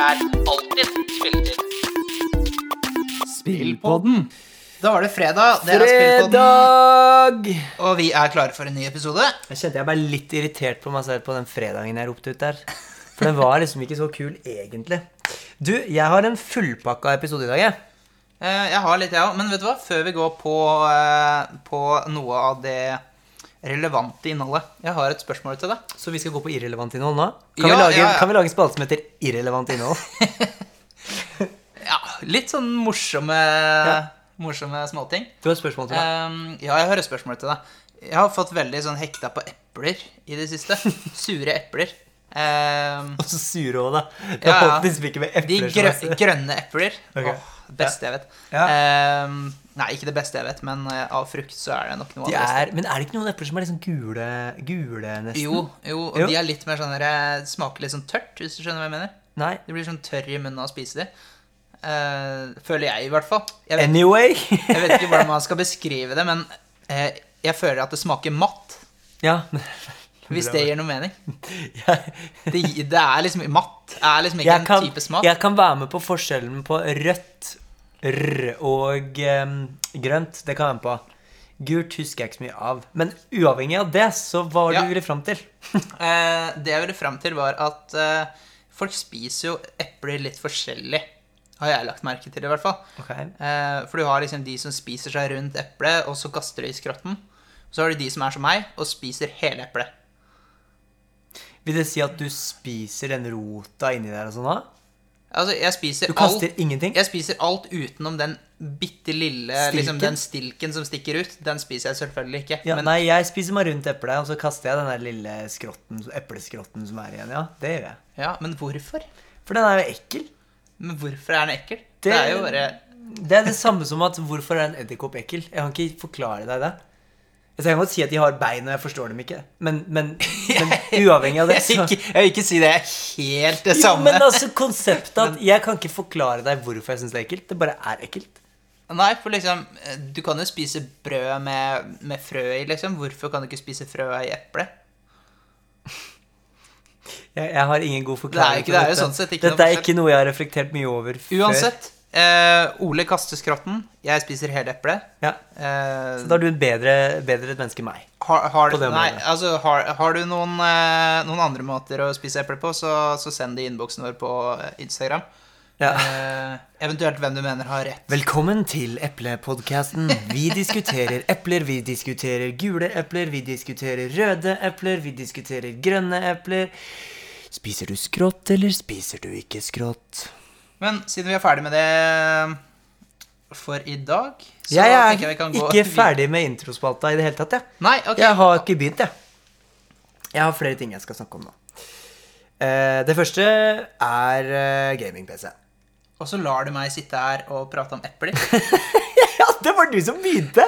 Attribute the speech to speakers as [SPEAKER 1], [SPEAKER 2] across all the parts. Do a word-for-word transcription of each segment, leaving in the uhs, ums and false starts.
[SPEAKER 1] er alltid spilletid.
[SPEAKER 2] Spillpodden.
[SPEAKER 1] Da var det fredag, det er Spillpodden,
[SPEAKER 2] Fredag!
[SPEAKER 1] og vi er klare for en ny episode.
[SPEAKER 2] Jeg kjente jeg ble litt irritert på meg selv på den fredagen jeg ropte ut der. For den var liksom ikke så kul egentlig. Du, jeg har en fullpakka episode i dag, jeg.
[SPEAKER 1] Eh, Jeg har litt, jeg også, men vet du hva? Før vi går på, eh, på noe av det relevante innholdet, jeg har et spørsmål til deg.
[SPEAKER 2] Så vi skal gå på irrelevant innhold nå? Kan,
[SPEAKER 1] Ja,
[SPEAKER 2] vi, lage,
[SPEAKER 1] ja, ja.
[SPEAKER 2] kan vi lage en spalte som heter irrelevant innhold?
[SPEAKER 1] Ja, litt sånn morsomme, morsomme småting.
[SPEAKER 2] Du har et spørsmål til meg.
[SPEAKER 1] Um, ja, jeg har et spørsmål til deg. Jeg har fått veldig sånn hekta på epler i det siste. Sure epler. Um,
[SPEAKER 2] Og så sure også da. Det
[SPEAKER 1] ja,
[SPEAKER 2] har
[SPEAKER 1] ja.
[SPEAKER 2] holdt liksom ikke med
[SPEAKER 1] de
[SPEAKER 2] epler
[SPEAKER 1] grø
[SPEAKER 2] som er-
[SPEAKER 1] grønne epler.
[SPEAKER 2] Ok.
[SPEAKER 1] Åh, beste jeg vet.
[SPEAKER 2] Ja.
[SPEAKER 1] Um, nei, ikke det beste jeg vet, men uh, av frukt så er det nok noe
[SPEAKER 2] De
[SPEAKER 1] av det beste.
[SPEAKER 2] er, men er det ikke noen epler som er liksom gule, gule nesten?
[SPEAKER 1] Jo, jo, og
[SPEAKER 2] Jo.
[SPEAKER 1] de er litt mer sånn der, smaker litt sånn tørt, hvis du skjønner hva jeg mener.
[SPEAKER 2] Nei.
[SPEAKER 1] De blir sånn tørr i munnen av å spise de. Uh, føler jeg i hvert fall. Jeg vet,
[SPEAKER 2] Anyway.
[SPEAKER 1] jeg vet ikke hvordan man skal beskrive det, men uh, jeg føler at det smaker matt,
[SPEAKER 2] Ja.
[SPEAKER 1] hvis det gir noe mening.
[SPEAKER 2] Jeg,
[SPEAKER 1] Det, det er liksom matt. Det er liksom ikke
[SPEAKER 2] jeg,
[SPEAKER 1] en
[SPEAKER 2] kan,
[SPEAKER 1] type smak.
[SPEAKER 2] jeg kan være med på forskjellen på rødt, rr og em, grønt. Det kan jeg være med på. Gult husker jeg ikke så mye av. Men uavhengig av det, så hva var det
[SPEAKER 1] Ja.
[SPEAKER 2] du ville frem til?
[SPEAKER 1] Eh, det jeg ville frem til var at eh, folk spiser jo epler litt forskjellig. Har jeg lagt merke til i hvert fall.
[SPEAKER 2] Ok.
[SPEAKER 1] Eh, for du har liksom de som spiser seg rundt eplet, og så kaster det i skrotten. Så har du de som er som meg, og spiser hele eplet.
[SPEAKER 2] Vil det si at du spiser den rota inni der og sånn da?
[SPEAKER 1] Altså, jeg spiser
[SPEAKER 2] Du kaster
[SPEAKER 1] alt,
[SPEAKER 2] ingenting?
[SPEAKER 1] jeg spiser alt utenom den bitte lille, liksom
[SPEAKER 2] Stilken?
[SPEAKER 1] den stilken som stikker ut. Den spiser jeg selvfølgelig ikke.
[SPEAKER 2] Ja,
[SPEAKER 1] men
[SPEAKER 2] nei, jeg spiser meg rundt eplet, og så kaster jeg den der lille skrotten, epleskrotten som er igjen. Ja, det gjør jeg.
[SPEAKER 1] ja, men hvorfor?
[SPEAKER 2] For den er jo ekkel.
[SPEAKER 1] Men hvorfor er den ekkel? Det,
[SPEAKER 2] Det-
[SPEAKER 1] er jo bare
[SPEAKER 2] Det er det samme som at hvorfor er en edderkopp ekkel? Jeg kan ikke forklare deg det. Jeg kan godt si at de har bein, og jeg forstår dem ikke. Men, men, men uavhengig av det,
[SPEAKER 1] jeg,
[SPEAKER 2] så...
[SPEAKER 1] vil ikke, jeg vil ikke si det er helt det
[SPEAKER 2] Jo,
[SPEAKER 1] samme.
[SPEAKER 2] men altså konseptet at jeg kan ikke forklare deg hvorfor jeg synes det er ekkelt. Det bare er ekkelt.
[SPEAKER 1] Nei, for liksom du kan jo spise brød med, med frø i, liksom. Hvorfor kan du ikke spise frø i eple?
[SPEAKER 2] Jeg, jeg har ingen god
[SPEAKER 1] Det er
[SPEAKER 2] forklaring
[SPEAKER 1] ikke- det er jo
[SPEAKER 2] dette.
[SPEAKER 1] sånn sett ikke noe
[SPEAKER 2] Dette er
[SPEAKER 1] forskjell.
[SPEAKER 2] ikke noe jeg har reflektert mye over før.
[SPEAKER 1] Uansett, eh, Ole kaster skrotten. Jeg spiser hele eplet.
[SPEAKER 2] Ja.
[SPEAKER 1] Eh,
[SPEAKER 2] Så da er du en bedre, bedre et menneske enn meg.
[SPEAKER 1] har, har,
[SPEAKER 2] på det
[SPEAKER 1] nei,
[SPEAKER 2] området.
[SPEAKER 1] altså, har, har du noen, eh, noen andre måter å spise eple på, så, så send det i innboksen vår på eh, Instagram.
[SPEAKER 2] Ja.
[SPEAKER 1] Eh, eventuelt hvem du mener har rett.
[SPEAKER 2] Velkommen til Eplepodcasten. Vi diskuterer epler, vi diskuterer gule epler, vi diskuterer røde epler, vi diskuterer grønne epler. Spiser du skrått, eller spiser du ikke skrått?
[SPEAKER 1] Men siden vi er ferdig med det for i dag, så
[SPEAKER 2] Jeg er
[SPEAKER 1] tenker jeg vi kan gå
[SPEAKER 2] ikke ferdig med introspalta i det hele tatt, jeg.
[SPEAKER 1] Nei, ok.
[SPEAKER 2] Jeg har ikke begynt, jeg. Jeg har flere ting jeg skal snakke om nå. Eh, Det første er eh, gaming-P C.
[SPEAKER 1] Og så lar du meg sitte her og prate om epler.
[SPEAKER 2] Ja, det var du som begynte.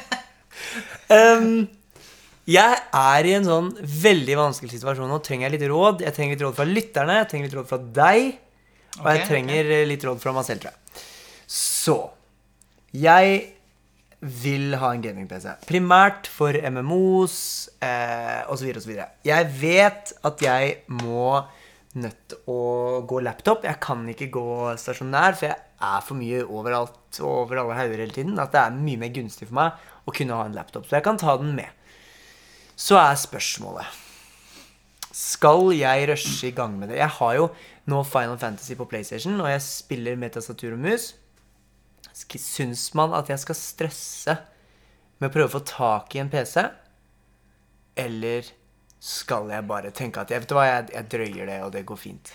[SPEAKER 2] um, jeg er i en sånn veldig vanskelig situasjon nå. Trenger jeg litt råd. Jeg trenger litt råd fra lytterne. Jeg trenger litt råd fra deg. Og jeg
[SPEAKER 1] Ok,
[SPEAKER 2] trenger eh, litt råd fra meg selv, tror jeg. Så jeg vil ha en gaming-P C. Primært for M M Os eh, og så videre og så videre. Jeg vet at jeg må nødt å gå laptop. Jeg kan ikke gå stasjonær, for jeg er for mye overalt og over alle hauger hele tiden, at det er mye mer gunstig for meg å kunne ha en laptop. Så jeg kan ta den med. Så er spørsmålet, skal jeg rushe i gang med det? Jeg har jo nå Final Fantasy på PlayStation, og jeg spiller med tastatur og mus. Sk- Syns man at jeg skal stresse med å prøve å få tak i en P C? Eller skal jeg bare tenke at jeg, vet du hva, jeg, jeg drøyer det, og det går fint?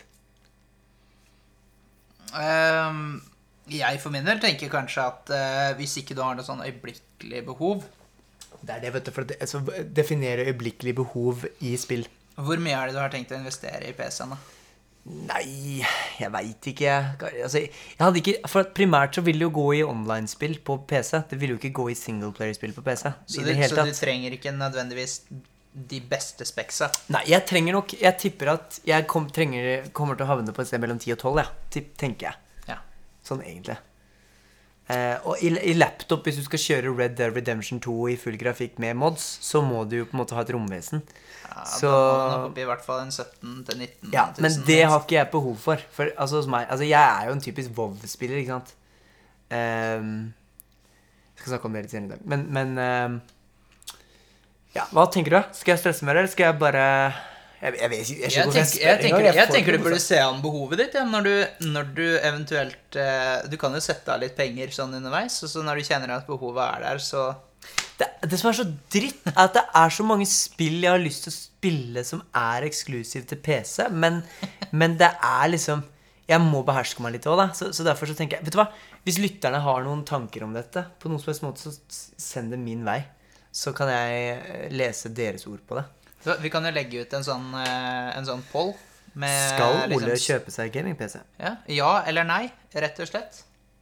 [SPEAKER 1] Ehm, jeg for min del tenker kanskje at eh, hvis ikke du har noe sånn øyeblikkelig behov,
[SPEAKER 2] Det er det, vet du, for det, altså, definere øyeblikkelig behov i spill.
[SPEAKER 1] hvor mye er det du har tenkt å investere i P C-en da?
[SPEAKER 2] Nei, jeg vet ikke. Altså, jeg hadde ikke, for at primært så vil det jo gå i online-spill på P C. Det vil jo ikke gå i singleplayer-spill på P C.
[SPEAKER 1] Så,
[SPEAKER 2] I
[SPEAKER 1] du,
[SPEAKER 2] det hele
[SPEAKER 1] så du
[SPEAKER 2] tatt.
[SPEAKER 1] trenger ikke nødvendigvis de beste speksa.
[SPEAKER 2] Nei, jeg trenger nok, jeg tipper at jeg kom, trenger, kommer til å havne på et sted mellom ti og tolv, ja. Tipp, tenker jeg.
[SPEAKER 1] Ja.
[SPEAKER 2] Sånn egentlig. Eh, og i, i laptop, hvis du skal kjøre Red Dead Redemption to i full grafikk med mods, så må du jo på en måte ha et romvesen.
[SPEAKER 1] Ja,
[SPEAKER 2] så...
[SPEAKER 1] da må man nok opp i hvert fall en sytten til nitten
[SPEAKER 2] Ja, men det har ikke jeg behov for. For altså, hos meg, altså jeg er jo en typisk WoW-spiller, ikke sant? Um, jeg skal snakke om det litt senere i dag. Men, men um, ja, hva tenker du? Skal jeg stresse med det, eller skal jeg bare... Jeg, jeg, vet, jeg, jeg,
[SPEAKER 1] jeg, tenker, jeg, tenker, jeg, jeg tenker du burde se an behovet ditt ja, når, du, når du eventuelt eh, Du kan jo sette av litt penger sånn underveis, og så når du kjenner at behovet er der, så
[SPEAKER 2] det, det som er så dritt, er at det er så mange spill jeg har lyst til å spille som er eksklusiv til P C, men, men det er liksom jeg må beherske meg litt også da, så, så derfor så tenker jeg, vet du hva, hvis lytterne har noen tanker om dette på noen som helst måte, så send det min vei, så kan jeg lese deres ord på det.
[SPEAKER 1] Så vi kan jo legge ut en sånn, en sånn poll med,
[SPEAKER 2] skal Ole
[SPEAKER 1] liksom,
[SPEAKER 2] kjøpe seg gaming-P C?
[SPEAKER 1] Ja, ja eller nei, rett og slett.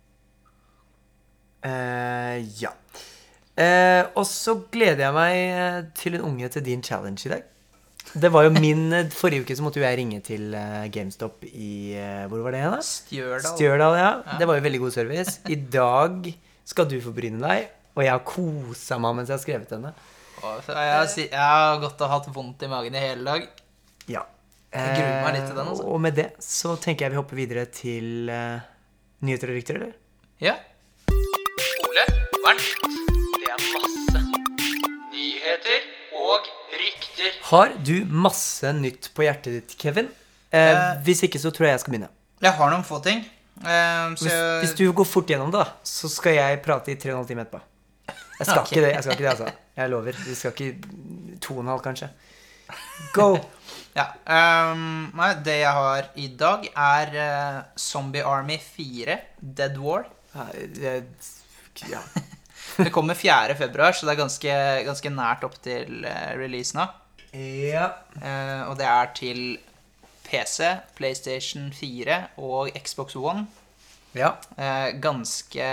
[SPEAKER 2] Uh, ja. Uh, og så gleder jeg meg til en unge til din challenge i dag. Det var jo min forrige uke så måtte jo jeg ringe til uh, GameStop i uh, hvor var det da?
[SPEAKER 1] Stjørdal.
[SPEAKER 2] Stjørdal, ja.
[SPEAKER 1] Ja. Det
[SPEAKER 2] var jo veldig god service. I dag skal du få bryne deg, og jeg har koset meg mens jeg har skrevet henne.
[SPEAKER 1] Jeg har, jeg har gått og hatt vondt i magen i hele dag.
[SPEAKER 2] Ja.
[SPEAKER 1] Jeg gruer meg litt til den, altså.
[SPEAKER 2] Og med det så tenker jeg vi hopper videre til uh, nyheter og rykter, eller?
[SPEAKER 1] Ja. Ole, hva er nytt? Det er masse nyheter og rykter.
[SPEAKER 2] Har du masse nytt på hjertet ditt, Kevin? Uh,
[SPEAKER 1] Eh.
[SPEAKER 2] hvis ikke så tror jeg jeg skal begynne.
[SPEAKER 1] Jeg har noen få ting. Eh, så
[SPEAKER 2] Hvis, hvis du går fort gjennom det, da, så skal jeg prate i tre og en halv time etterpå. Jeg skal
[SPEAKER 1] Ok.
[SPEAKER 2] ikke det, jeg skal ikke det, altså. Jeg lover. Vi skal ikke to og en halv, kanskje. Go!
[SPEAKER 1] Ja, ehm, nei, det jeg har i dag er eh, Zombie Army fire, Dead War.
[SPEAKER 2] Ja, jeg- ja.
[SPEAKER 1] Det kommer fjerde februar, så det er ganske, ganske nært opp til eh, release nå.
[SPEAKER 2] ja.
[SPEAKER 1] Eh, og det er til P C, PlayStation fire og Xbox One.
[SPEAKER 2] Ja.
[SPEAKER 1] Eh, ganske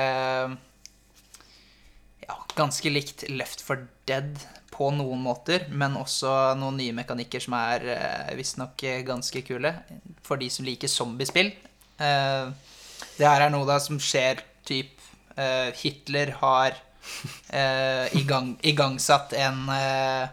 [SPEAKER 1] Ja, ganske likt Left four Dead på noen måter, men også noen nye mekanikker som er eh, visstnok ganske kule for de som liker zombiespill. Eh, det her er noe da som skjer typ eh, Hitler har eh, i gang, igangsatt en eh,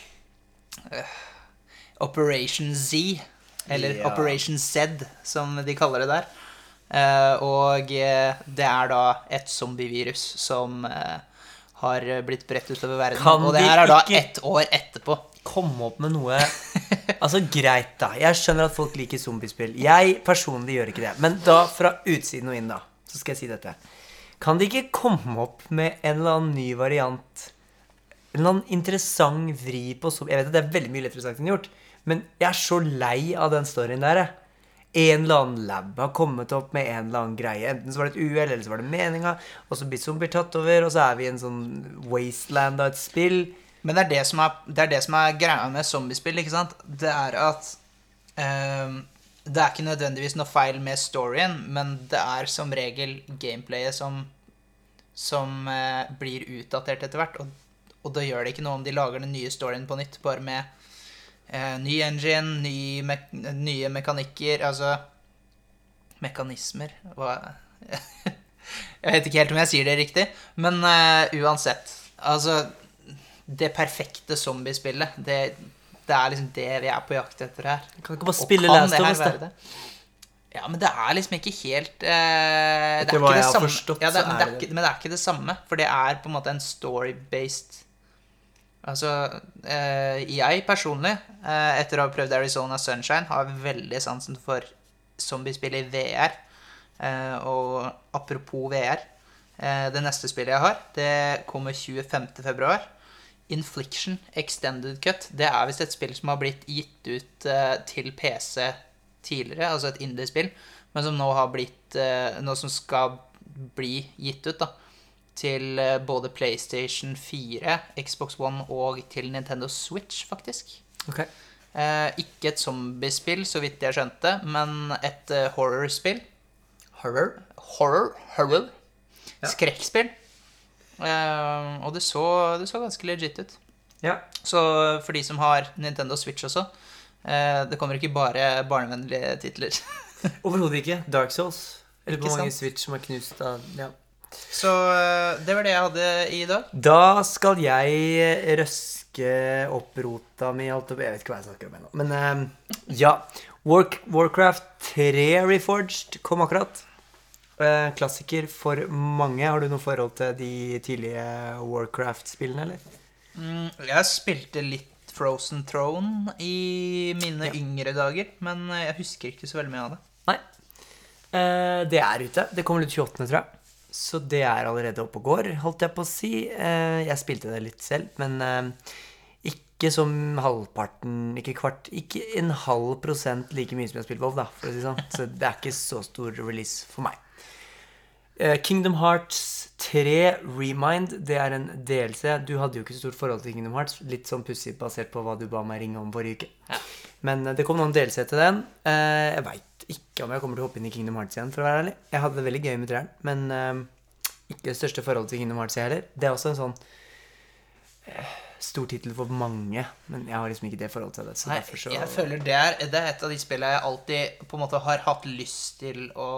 [SPEAKER 1] eh, Operation Z, eller
[SPEAKER 2] Ja.
[SPEAKER 1] Operation Z, som de kaller det der. Eh, og eh, det er da et zombievirus som eh, har blitt bredt utover verden.
[SPEAKER 2] Kan
[SPEAKER 1] og det
[SPEAKER 2] de
[SPEAKER 1] her er da
[SPEAKER 2] ikke-
[SPEAKER 1] ett år etterpå.
[SPEAKER 2] Komme opp med noe Altså, greit, da. Jeg skjønner at folk liker zombiespill. Jeg personlig gjør ikke det. Men da, fra utsiden og inn, da, så skal jeg si dette. Kan de ikke komme opp med en eller annen ny variant? En eller annen interessant vri på zombie? Jeg vet at det er veldig mye lettere sagt enn gjort, men jeg er så lei av den storyen der, jeg. En eller annen lab har kommet opp med en eller annen greie. Enten så var det et uhell, eller så var det meninga, og så blir zombier tatt over, og så er vi i en sånn wasteland av et spill.
[SPEAKER 1] Men det er det som er, det er, det som er greia med zombiespill, ikke sant? Det er at ehm, det er ikke nødvendigvis noe feil med storyen, men det er som regel gameplayet som, som eh, blir utdatert etter hvert. Og, og da gjør det ikke noe om de lager den nye storyen på nytt, bare med eh, ny engine, ny me nye mekanikker, altså mekanismer. Hva? Jeg vet ikke helt om jeg sier det riktig, men eh, uansett. Altså, det perfekte zombiespillet, det, det er liksom det vi er på jakt etter her.
[SPEAKER 2] Kan du ikke bare
[SPEAKER 1] Og
[SPEAKER 2] spille
[SPEAKER 1] kan
[SPEAKER 2] Last
[SPEAKER 1] det
[SPEAKER 2] of
[SPEAKER 1] her
[SPEAKER 2] Us,
[SPEAKER 1] være
[SPEAKER 2] da?
[SPEAKER 1] det? Ja, men det er liksom ikke helt eh, det
[SPEAKER 2] Etter
[SPEAKER 1] er
[SPEAKER 2] hva
[SPEAKER 1] ikke
[SPEAKER 2] jeg
[SPEAKER 1] det
[SPEAKER 2] har
[SPEAKER 1] samme.
[SPEAKER 2] forstått,
[SPEAKER 1] ja, det,
[SPEAKER 2] så
[SPEAKER 1] men,
[SPEAKER 2] er
[SPEAKER 1] det er
[SPEAKER 2] det
[SPEAKER 1] ikke, men det er ikke det samme, for det er på en måte en story-based. Altså, eh, jeg personlig, eh, etter å ha prøvd Arizona Sunshine, har veldig sansen for zombiespill i V R. Eh, og apropos V R, eh, det neste spillet jeg har, det kommer tjuefemte februar. Infliction Extended Cut. Det er visst et spill som har blitt gitt ut eh, til P C tidligere, altså et indie-spill, men som nå har blitt eh, noe som skal bli gitt ut da, til eh, både PlayStation fire, Xbox One og til Nintendo Switch, faktisk.
[SPEAKER 2] Ok.
[SPEAKER 1] Eh, ikke et zombiespill, så vidt jeg skjønte, men et eh, horrorspill.
[SPEAKER 2] Horror?
[SPEAKER 1] Horror, horror.
[SPEAKER 2] Ja.
[SPEAKER 1] Skrekkspill. Eh, og det så, det så ganske legit ut.
[SPEAKER 2] Ja.
[SPEAKER 1] Så for de som har Nintendo Switch også, eh, det kommer ikke bare barnevennlige titler.
[SPEAKER 2] Overhodet ikke. Dark Souls. Eller
[SPEAKER 1] Ikke
[SPEAKER 2] på mange
[SPEAKER 1] sant?
[SPEAKER 2] Switch som er knust av ja.
[SPEAKER 1] Så eh, det var det jeg hadde i dag.
[SPEAKER 2] Da skal jeg røske opp rota mi, alt opp. Jeg vet ikke hva jeg snakker om ennå. Men eh, ja. War Warcraft tre Reforged kom akkurat. Eh, klassiker for mange. Har du noe forhold til de tidlige Warcraft-spillene, eller?
[SPEAKER 1] Mm, jeg spilte litt Frozen Throne i mine
[SPEAKER 2] Ja.
[SPEAKER 1] yngre dager, men jeg husker ikke så veldig mye av det.
[SPEAKER 2] Nei. Eh, det er ute. Det kommer ut tjueåttende, tror jeg. Så det er allerede oppe og går, holdt jeg på å si. Eh, jeg spilte det litt selv, men eh, ikke som halvparten, ikke kvart, ikke en halv prosent like mye som jeg har spilt WoW, da, for å si sånn. Så det er ikke så stor release for meg. Eh, Kingdom Hearts tre Remind, det er en D L C. Du hadde jo ikke så stort forhold til Kingdom Hearts, litt sånn pussig basert på hva du ba meg ringe om forrige uke.
[SPEAKER 1] Ja.
[SPEAKER 2] Men eh, det kom noen D L C til den. Eh, jeg vet ikke om jeg kommer til å hoppe inn i Kingdom Hearts igjen, for å være ærlig. Jeg hadde det veldig gøy med treeren, men eh, ikke det største forholdet til Kingdom Hearts heller. Det er også en sånn eh, stor titel for mange, men jeg har liksom ikke det forholdet til det. Så
[SPEAKER 1] Nei,
[SPEAKER 2] derfor så...
[SPEAKER 1] jeg føler det er, det er et av de spillene jeg alltid på en måte har hatt lyst til å,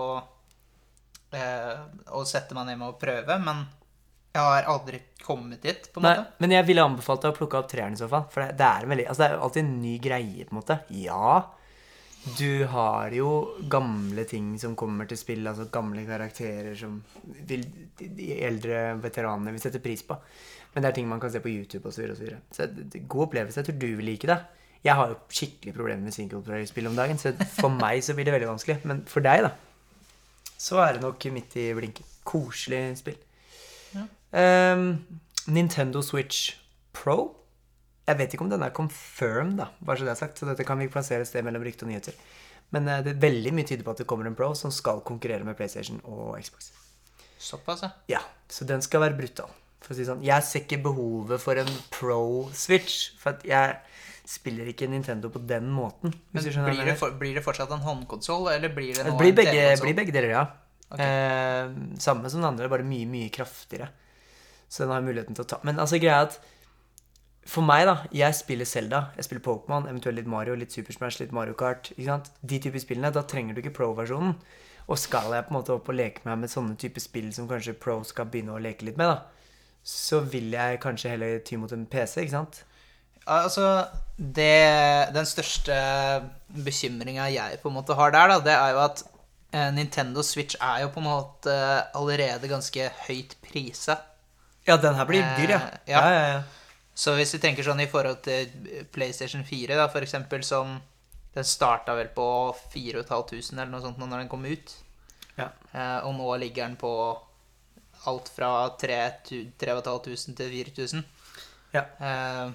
[SPEAKER 1] eh, å sette meg ned med å prøve, men jeg har aldri kommet dit, på en
[SPEAKER 2] Nei,
[SPEAKER 1] måte.
[SPEAKER 2] men jeg ville anbefalt deg å plukke opp treeren i så fall, for det, det er en veldig, altså det er jo alltid en ny greie på en måte. Ja, du har jo gamle ting som kommer til spill, altså gamle karakterer som vil, de, de eldre veteranene vil sette pris på. Men det er ting man kan se på YouTube og så videre og så videre. Så det, det, god opplevelse, jeg tror du vil like det. Jeg har jo skikkelig problemer med singleplayer-spill om dagen, så for meg så blir det veldig vanskelig. Men for deg da, så er det nok midt i blinken. Koselig spill.
[SPEAKER 1] Ja.
[SPEAKER 2] Um, Nintendo Switch Pro. Jeg vet ikke om den er confirmed da, bare så det er sagt. Så dette kan vi plassere et sted mellom rykte og nyheter. Men uh, det er veldig mye tyder på at det kommer en Pro som skal konkurrere med PlayStation og Xbox.
[SPEAKER 1] Såpass, ja.
[SPEAKER 2] Ja, så den skal være brutal. For å si sånn, jeg ser ikke behovet for en Pro-Switch, for at jeg spiller ikke Nintendo på den måten.
[SPEAKER 1] Men
[SPEAKER 2] Hvis du skjønner hva
[SPEAKER 1] blir
[SPEAKER 2] jeg
[SPEAKER 1] det,
[SPEAKER 2] mener.
[SPEAKER 1] for, blir det fortsatt en håndkonsoll, eller blir det
[SPEAKER 2] Det
[SPEAKER 1] nå
[SPEAKER 2] blir
[SPEAKER 1] en
[SPEAKER 2] begge,
[SPEAKER 1] telekonsol?
[SPEAKER 2] blir begge deler, ja.
[SPEAKER 1] Ok.
[SPEAKER 2] Eh, samme som den andre, bare mye, mye kraftigere. Så den har muligheten til å ta. Men altså greia er at for meg da, jeg spiller Zelda, jeg spiller Pokémon, eventuelt litt Mario, litt Super Smash, litt Mario Kart, ikke sant? De typer spillene, da trenger du ikke Pro-versjonen. Og skal jeg på en måte opp og leke meg med sånne typer spill som kanskje Pro skal begynne å leke litt med da, så vil jeg kanskje heller ty mot en P C, ikke sant?
[SPEAKER 1] Altså, det, den største bekymringen jeg på en måte har der, da, det er jo at eh, Nintendo Switch er jo på en måte allerede ganske høyt priset.
[SPEAKER 2] Ja, den her blir dyr, ja.
[SPEAKER 1] Eh, ja.
[SPEAKER 2] Ja, ja, ja.
[SPEAKER 1] Så hvis vi tenker sånn i forhold til PlayStation fire, da, for eksempel, som den startet vel på fire tusen fem hundre eller noe sånt når den kom ut.
[SPEAKER 2] Ja.
[SPEAKER 1] Eh, og nå ligger den på alt fra tre tusen fem hundre til fire tusen.
[SPEAKER 2] Ja.
[SPEAKER 1] Eh,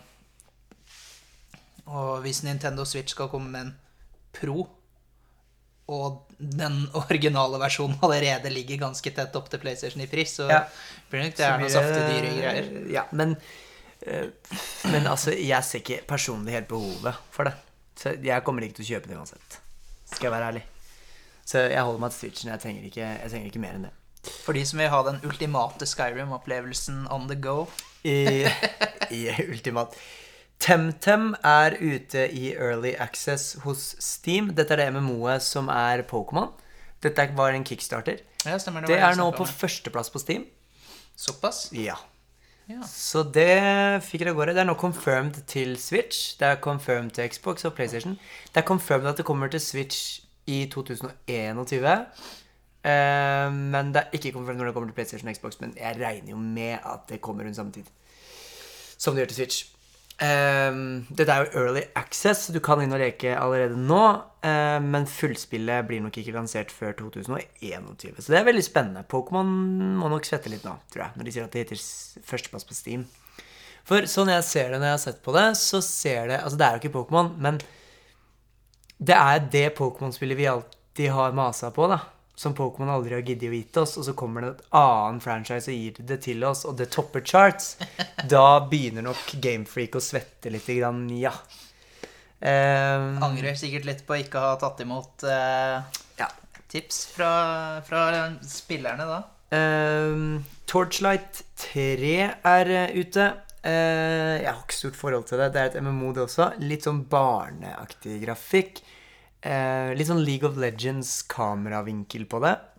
[SPEAKER 1] og hvis Nintendo Switch skal komme med en Pro, og den originale versjonen allerede ligger ganske tett opp til PlayStation i pris, så
[SPEAKER 2] Ja.
[SPEAKER 1] blir det nok det
[SPEAKER 2] Så
[SPEAKER 1] er
[SPEAKER 2] blir
[SPEAKER 1] noe saftig dyre greier.
[SPEAKER 2] Ja, men, eh, men altså, jeg ser ikke personlig helt behovet for det. Så jeg kommer ikke til å kjøpe det uansett. Skal jeg være ærlig. Så jeg holder meg til Switchen. Jeg trenger ikke, jeg trenger ikke mer enn det.
[SPEAKER 1] For de som vil ha den ultimate Skyrim-opplevelsen on the go.
[SPEAKER 2] I, i ultimat. Temtem er ute i Early Access hos Steam. Dette er det M M O-et som er Pokémon. Dette var en Kickstarter.
[SPEAKER 1] Ja, stemmer,
[SPEAKER 2] Det
[SPEAKER 1] var
[SPEAKER 2] er
[SPEAKER 1] jeg
[SPEAKER 2] nå
[SPEAKER 1] snakket
[SPEAKER 2] på
[SPEAKER 1] om, ja.
[SPEAKER 2] førsteplass på Steam.
[SPEAKER 1] Såpass?
[SPEAKER 2] Ja.
[SPEAKER 1] Ja.
[SPEAKER 2] Så det fikk det av gårde. Det er nå confirmed til Switch. Det er confirmed til Xbox og PlayStation. Det er confirmed at det kommer til Switch i to tusen og einogtyve. Uh, men det er ikke confirmed når det kommer til PlayStation og Xbox. Men jeg regner jo med at det kommer rundt samme tid som det gjør til Switch. Uh, dette er jo Early Access, så du kan inn og leke allerede nå. Uh, men fullspillet blir nok ikke lansert før to tusen og einogtyve. Så det er veldig spennende. Pokémon må nok svette litt nå, tror jeg, når de sier at det heter førsteplass på Steam. For sånn jeg ser det når jeg har sett på det, så ser det, altså det er jo ikke Pokémon, men det er det Pokémon-spillet vi alltid har maset på da, som Pokémon aldri har giddet å vite oss, og så kommer det et annen franchise og gir det til oss, og det topper charts. Da begynner nok Game Freak å svette litt grann, ja. Um,
[SPEAKER 1] Angrer sikkert litt på å ikke ha tatt imot eh,
[SPEAKER 2] ja.
[SPEAKER 1] tips fra, fra spillerne da.
[SPEAKER 2] Um, Torchlight tre er uh, ute. Uh, jeg har ikke stort forhold til det. Det er et M M O det også. Litt sånn barneaktig grafikk. Uh, litt sånn League of Legends kameravinkel på det.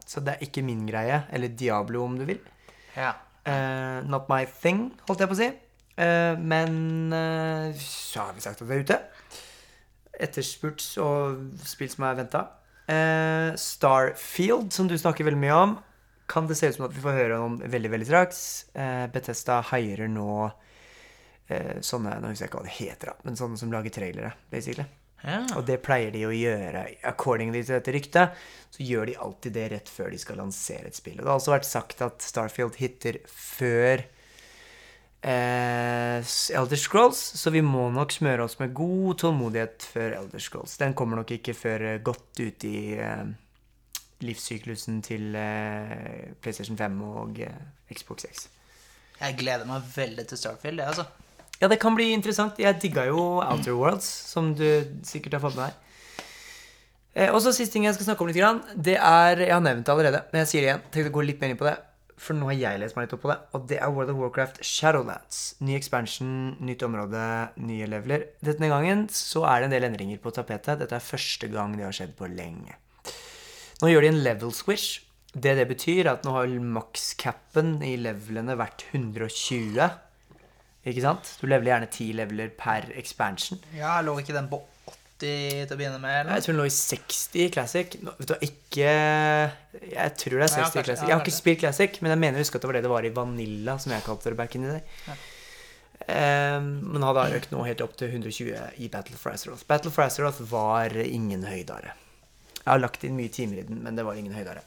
[SPEAKER 2] så det er ikke min greie. Eller Diablo, om du vil.
[SPEAKER 1] Ja.
[SPEAKER 2] Uh, not my thing, holdt jeg på å si. Uh, men uh, så har vi sagt at det er ute. Etterspurt og spill som er ventet. Uh, Starfield, som du snakker veldig mye om, kan det se ut som at vi får høre om veldig, veldig straks. Uh, Bethesda heirer nå uh, sånne, nå husker jeg ikke hva det heter da, men sånne som lager trailere, basically.
[SPEAKER 1] Ja.
[SPEAKER 2] Og det pleier de å gjøre. Accordingly til dette ryktet, så gjør de alltid det rett før de skal lansere et spill. Og det har også vært sagt at Starfield hitter før eh, Elder Scrolls, så vi må nok smøre oss med god tålmodighet før Elder Scrolls. Den kommer nok ikke før godt ut i eh, livssyklusen til eh, PlayStation fem og eh, Xbox X.
[SPEAKER 1] Jeg gleder meg veldig til Starfield, det altså.
[SPEAKER 2] Ja, det kan bli interessant. Jeg digget jo Outer Worlds, som du sikkert har fått med deg. Eh, og så siste ting jeg skal snakke om litt grann, det er, jeg har nevnt det allerede, men jeg sier det igjen, tenkte å gå litt mer inn på det, for nå har jeg lest meg litt opp på det, og det er World of Warcraft Shadowlands. Ny expansion, nytt område, nye leveler. Denne gangen så er det en del endringer på tapetet. Dette er første gang det har skjedd på lenge. Nå gjør de en level squish. Det det betyr er at nå har max-cappen i levelene vært hundre og tjue. Ikke sant? Du leveler gjerne ti leveler per expansion.
[SPEAKER 1] Ja, lå ikke den på åtti til å begynne med, eller?
[SPEAKER 2] Jeg tror den lå i seksti i Classic. Nå, vet du, ikke... Jeg tror det er seksti
[SPEAKER 1] Ja,
[SPEAKER 2] i
[SPEAKER 1] kanskje,
[SPEAKER 2] Classic.
[SPEAKER 1] ja,
[SPEAKER 2] Jeg har ikke
[SPEAKER 1] kanskje.
[SPEAKER 2] spilt Classic, men jeg mener husk at det var det det var i Vanilla, som jeg kalte det back in the day.
[SPEAKER 1] Ja.
[SPEAKER 2] Um, men har da økt nå helt opp til hundre og tjue i Battle for Azeroth. Battle for Azeroth var ingen høydare. Jeg har lagt inn mye timer i den, men det var ingen høydare.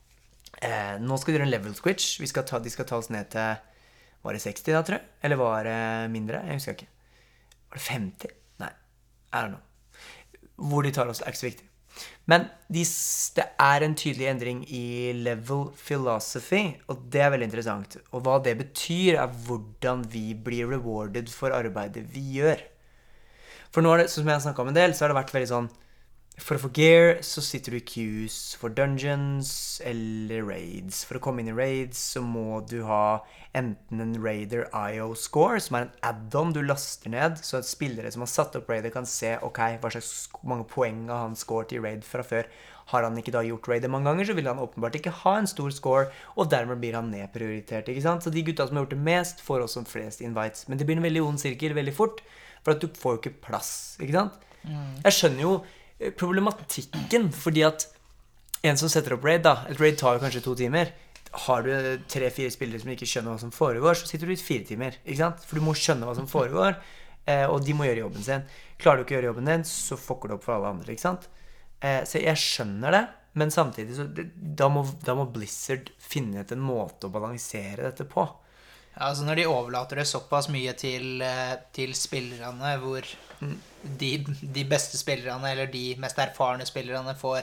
[SPEAKER 2] Uh, nå skal vi gjøre en level switch. Vi skal ta, de skal ta oss ned til... Var det seksti da, tror jeg? Eller var det mindre? Jeg husker ikke. Var det femti? Nei, I don't know. Hvor de tar oss er ikke så viktig. Men de, det er en tydelig endring i level philosophy, og det er veldig interessant. Og hva det betyr er hvordan vi blir rewarded for arbeidet vi gjør. For nå er det, som jeg har snakket om en del, så har det vært veldig sånn, for å få gear så sitter du i queues for dungeons eller raids. For å komme inn i raids så må du ha enten en Raider I O score, som er en add-on du laster ned, så at spillere som har satt opp Raider kan se, ok, hva slags mange poeng har han scoret i raid fra før. Har han ikke da gjort Raider mange ganger, så vil han åpenbart ikke ha en stor score, og dermed blir han nedprioritert, ikke sant? Så de gutta som har gjort det mest, får også flest invites. Men det blir en veldig ond sirkel veldig fort, for at du får jo ikke plass, ikke sant? Mm. Jeg skjønner jo problematikken, fordi at en som setter opp raid da, et raid tar jo kanskje to timer. Har du tre-fire spillere som ikke skjønner hva som foregår, så sitter du i fire timer, ikke sant? For du må skjønne hva som foregår, og de må gjøre jobben sin. Klarer du ikke å gjøre jobben din, så fucker du opp for alle andre, ikke sant? Så jeg skjønner det, men samtidig så da må, da må Blizzard finne ut en måte å balansere dette på.
[SPEAKER 1] Ja, altså når de overlater det såpass mye til, til spillerne, hvor mm. de, de beste spillerne, eller de mest erfarne spillerne, får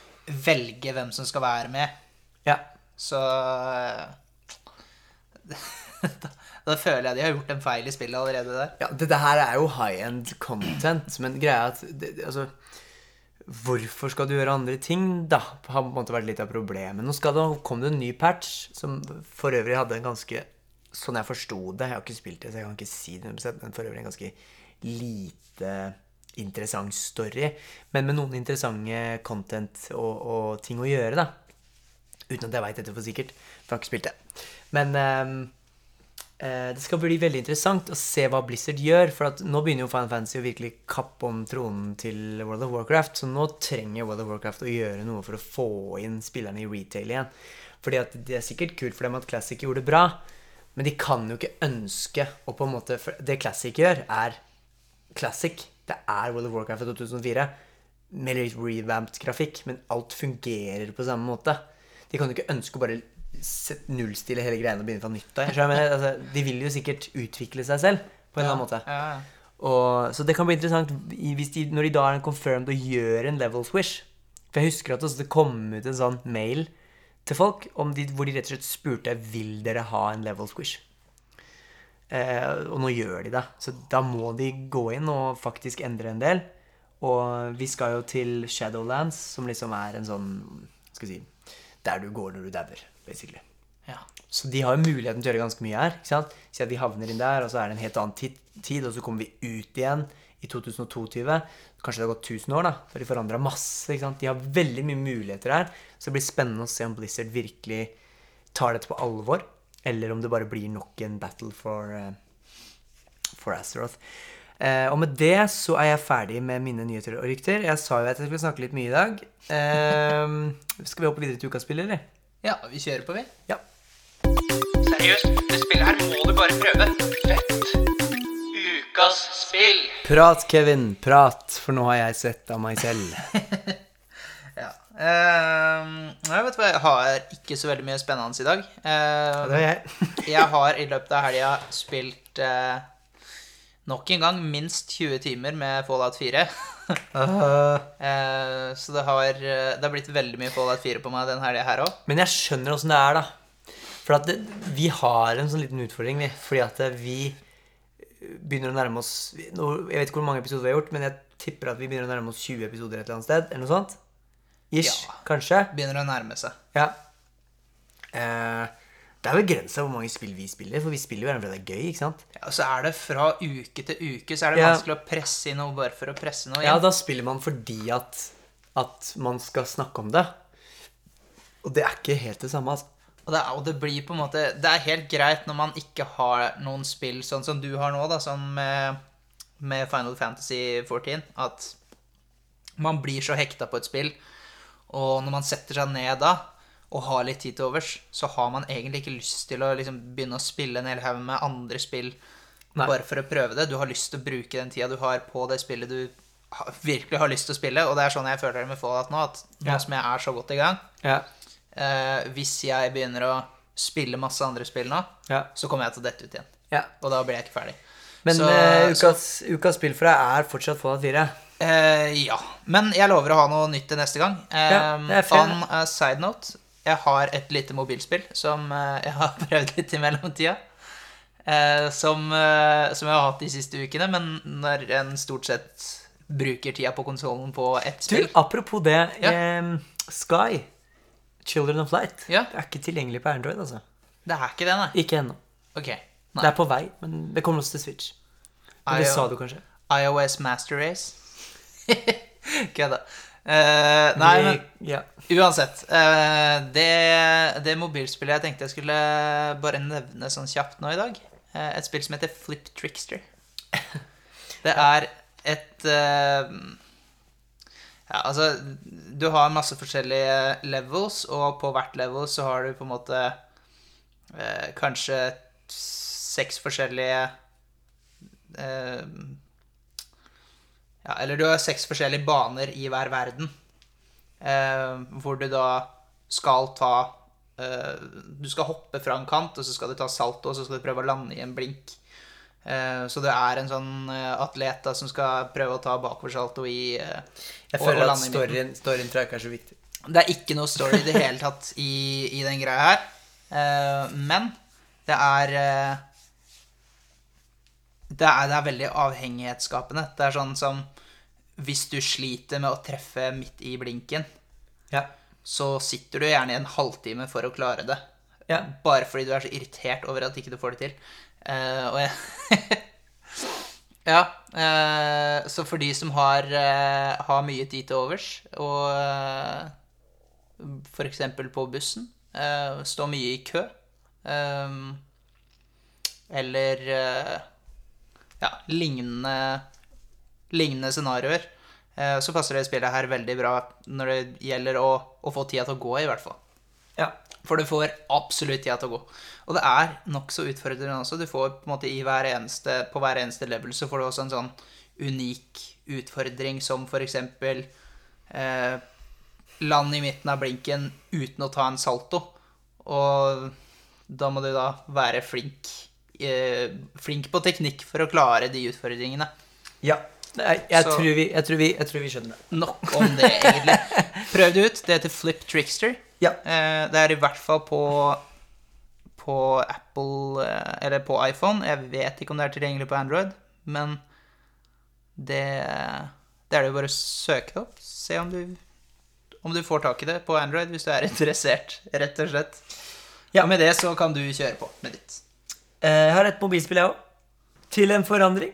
[SPEAKER 1] velge hvem som skal være med.
[SPEAKER 2] Ja.
[SPEAKER 1] Så da, da føler jeg de har gjort en feil i spillet allerede der.
[SPEAKER 2] Ja, dette her er jo high-end content, men greia er at, det, altså, hvorfor skal du gjøre andre ting da? Har på en måte vært litt av problemet. Nå skal det, kom det en ny patch, som for øvrig hadde en ganske... Sånn jeg forstod det, jeg har ikke spilt det, så jeg kan ikke si det, men for øvrig en ganske lite interessant story, men med noen interessante content og, og ting å gjøre da, uten at jeg vet dette for sikkert, for jeg har ikke spilt det. Men um, uh, det skal bli veldig interessant å se hva Blizzard gjør, for at nå begynner jo Final Fantasy å virkelig kappe om tronen til World of Warcraft, så nå trenger World of Warcraft å gjøre noe for å få inn spillerne i retail igjen. Fordi at det er sikkert kult for dem at Classic gjorde det bra, men de kan jo ikke ønske å på en måte, for det Classic gjør er Classic, det er World of Warcraft to tusen og fire med litt revamped grafikk, men alt fungerer på samme måte. De kan jo ikke ønske å bare nullstille hele greiene og begynne fra nytt av. Altså, de vil jo sikkert utvikle seg selv på en
[SPEAKER 1] ja,
[SPEAKER 2] eller annen måte.
[SPEAKER 1] Ja.
[SPEAKER 2] Og, så det kan bli interessant hvis de, når de da er confirmed og gjør en level swish. For jeg husker at det kom ut en sånn mail til folk om de, hvor de rett og slett spurte, vil dere ha en level squish? Eh, og nå gjør de det. Så da må de gå inn og faktisk endre en del. Og vi skal jo til Shadowlands, som liksom er en sånn, skal jeg si, der du går når du dauer, basically.
[SPEAKER 1] Ja.
[SPEAKER 2] Så de har jo muligheten til å gjøre ganske mye her, ikke sant? Så at vi havner inn der, og så er det en helt annen tid, tid og så kommer vi ut igjen i to tusen og tjueto. Kanskje det har gått tusen år da, for de forandret masse, ikke sant? De har veldig mye muligheter her, så det blir spennende å se om Blizzard virkelig tar dette på alvor, eller om det bare blir nok en battle for, uh, for Azeroth. Uh, og med det så er jeg ferdig med mine nyheter og rykter. Jeg sa jo at jeg skulle snakke litt mye i dag. Uh, skal vi hoppe videre til ukas spill, eller?
[SPEAKER 1] Ja, vi kjører på, vi.
[SPEAKER 2] Ja.
[SPEAKER 1] Seriøst, det spillet her må du bare prøve. Fett. Ukas spill.
[SPEAKER 2] Prat, Kevin, prat, for nå har jeg sett av meg selv.
[SPEAKER 1] Ja. Uh, jeg vet hva, jeg har ikke så veldig mye spennende i dag. Uh,
[SPEAKER 2] Ja, det er jeg.
[SPEAKER 1] jeg har i løpet av helga spilt uh, nok en gang minst tjue timer med Fallout fire.
[SPEAKER 2] Uh,
[SPEAKER 1] uh, så det har, det har blitt veldig mye Fallout fire på meg den helga her også.
[SPEAKER 2] men jeg skjønner hvordan det er da. For at det, vi har en sånn liten utfordring, vi. Fordi at vi begynner å nærme oss... Nå, jeg vet ikke hvor mange episoder vi har gjort, men jeg tipper at vi begynner å nærme oss tjue episoder et eller annet sted. Eller noe sånt. Ish,
[SPEAKER 1] Ja.
[SPEAKER 2] kanskje.
[SPEAKER 1] Begynner å nærme seg.
[SPEAKER 2] Ja. Eh, det er vel grenset hvor mange spill vi spiller, for vi spiller jo gjerne fordi det er gøy, ikke sant?
[SPEAKER 1] Ja, og så er det fra uke til uke, så er det
[SPEAKER 2] Ja.
[SPEAKER 1] vanskelig å presse inn noe bare for å presse noe
[SPEAKER 2] Ja,
[SPEAKER 1] inn.
[SPEAKER 2] da spiller man fordi at, at man skal snakke om det. Og det er ikke helt det samme, altså.
[SPEAKER 1] Og det, er, og det blir på en måte, det er helt greit når man ikke har noen spill sånn som du har nå, da, sånn med, med Final Fantasy fjorten, at man blir så hekta på et spill, og når man setter seg ned da, og har litt tid til overs, så har man egentlig ikke lyst til å liksom begynne å spille en hel haug med andre spill,
[SPEAKER 2] Nei.
[SPEAKER 1] bare for å prøve det. Du har lyst til å bruke den tida du har på det spillet du ha- virkelig har lyst til å spille, og det er sånn jeg føler det med Fallout nå, at nå
[SPEAKER 2] Ja.
[SPEAKER 1] som jeg er så godt i gang,
[SPEAKER 2] Ja,
[SPEAKER 1] eh, hvis jeg begynner å spille masse andre spill nå,
[SPEAKER 2] ja,
[SPEAKER 1] så kommer jeg til å dette ut igjen.
[SPEAKER 2] ja.
[SPEAKER 1] Og da blir jeg ikke ferdig.
[SPEAKER 2] Men
[SPEAKER 1] Så-
[SPEAKER 2] eh, ukas, ukas spill for deg er fortsatt Fallout fire.
[SPEAKER 1] Eh, ja, men jeg lover å ha noe nytt til neste gang. Eh,
[SPEAKER 2] Ja, det er fair.
[SPEAKER 1] on a side note, jeg har et lite mobilspill som eh, jeg har prøvd litt i mellomtida. Eh, som, eh, som jeg har hatt de siste ukene, men når en stort sett bruker tida på konsolen på ett
[SPEAKER 2] Du,
[SPEAKER 1] spill.
[SPEAKER 2] apropos det,
[SPEAKER 1] Ja.
[SPEAKER 2] eh, Sky, Children of Light,
[SPEAKER 1] Ja.
[SPEAKER 2] det er ikke tilgjengelig på Android, altså.
[SPEAKER 1] Det er ikke det, nei.
[SPEAKER 2] Ikke ennå.
[SPEAKER 1] Ok,
[SPEAKER 2] Det
[SPEAKER 1] nei.
[SPEAKER 2] er på vei, men det kommer også til Switch. Men det
[SPEAKER 1] I-
[SPEAKER 2] sa du kanskje.
[SPEAKER 1] iOS Master Race. Kødda. Eh, nei, men
[SPEAKER 2] Ja.
[SPEAKER 1] uansett. eh, det, det mobilspillet jeg tenkte jeg skulle bare nevne sånn kjapt nå i dag, eh, et spill som heter Flip Trickster. Det er et eh, ja, altså, du har masse forskjellige levels, og på hvert level så har du på en måte eh, kanskje seks forskjellige eh, ja, eller du har seks forskjellige baner i hver verden, eh, hvor du da skal ta eh, du skal hoppe fra en kant, og så skal du ta salto, og så skal du prøve å lande i en blink. Eh, så det er en sånn eh, atlet da, som skal prøve å ta bakoversalto i eh,
[SPEAKER 2] Jeg
[SPEAKER 1] og-
[SPEAKER 2] føler
[SPEAKER 1] og
[SPEAKER 2] at
[SPEAKER 1] lande i midten.
[SPEAKER 2] storyen, storyen tror jeg ikke er så viktig.
[SPEAKER 1] Det er ikke noe story i det hele tatt i, i den greia her. Eh, men det er, eh, det er Det er veldig avhengighetsskapende. Det er sånn som hvis du sliter med å treffe midt i blinken,
[SPEAKER 2] Ja.
[SPEAKER 1] så sitter du gjerne i en halvtime for å klare det.
[SPEAKER 2] Ja.
[SPEAKER 1] Bare fordi du er så irritert over at ikke du får det til. Eh, og jeg Ja. eh, så for de som har, eh, har mye tid til overs, og eh, for eksempel på bussen, eh, stå mye i kø, eh, eller eh, ja, lignende, lignende scenarioer, eh, så passer det spillet her veldig bra når det gjelder å, å få tida til å gå, i hvert fall.
[SPEAKER 2] Ja.
[SPEAKER 1] For du får absolutt tida til å gå. Og det er nok så utfordrende også. Du får på en måte i hver eneste, på hver eneste level så får du også en sånn unik utfordring, som for eksempel eh, land i midten av blinken uten å ta en salto. Og da må du da være flink, eh, flink på teknikk for å klare de utfordringene.
[SPEAKER 2] Ja. Jeg, jeg,
[SPEAKER 1] Så-
[SPEAKER 2] tror vi, jeg, tror vi, jeg tror vi skjønner det.
[SPEAKER 1] Nok om det, egentlig. Prøv det ut. Det heter Flip Trickster.
[SPEAKER 2] Ja.
[SPEAKER 1] Eh, det er i hvert fall på på Apple, eh, eller på iPhone. Jeg vet ikke om det er tilgjengelig på Android, men det, det er det jo bare å søke det opp. Se om du, om du får tak i det på Android hvis du er interessert, rett og slett. Ja, med det så kan du kjøre på med ditt.
[SPEAKER 2] Eh, Jeg har et mobilspill, jeg også. Til en forandring.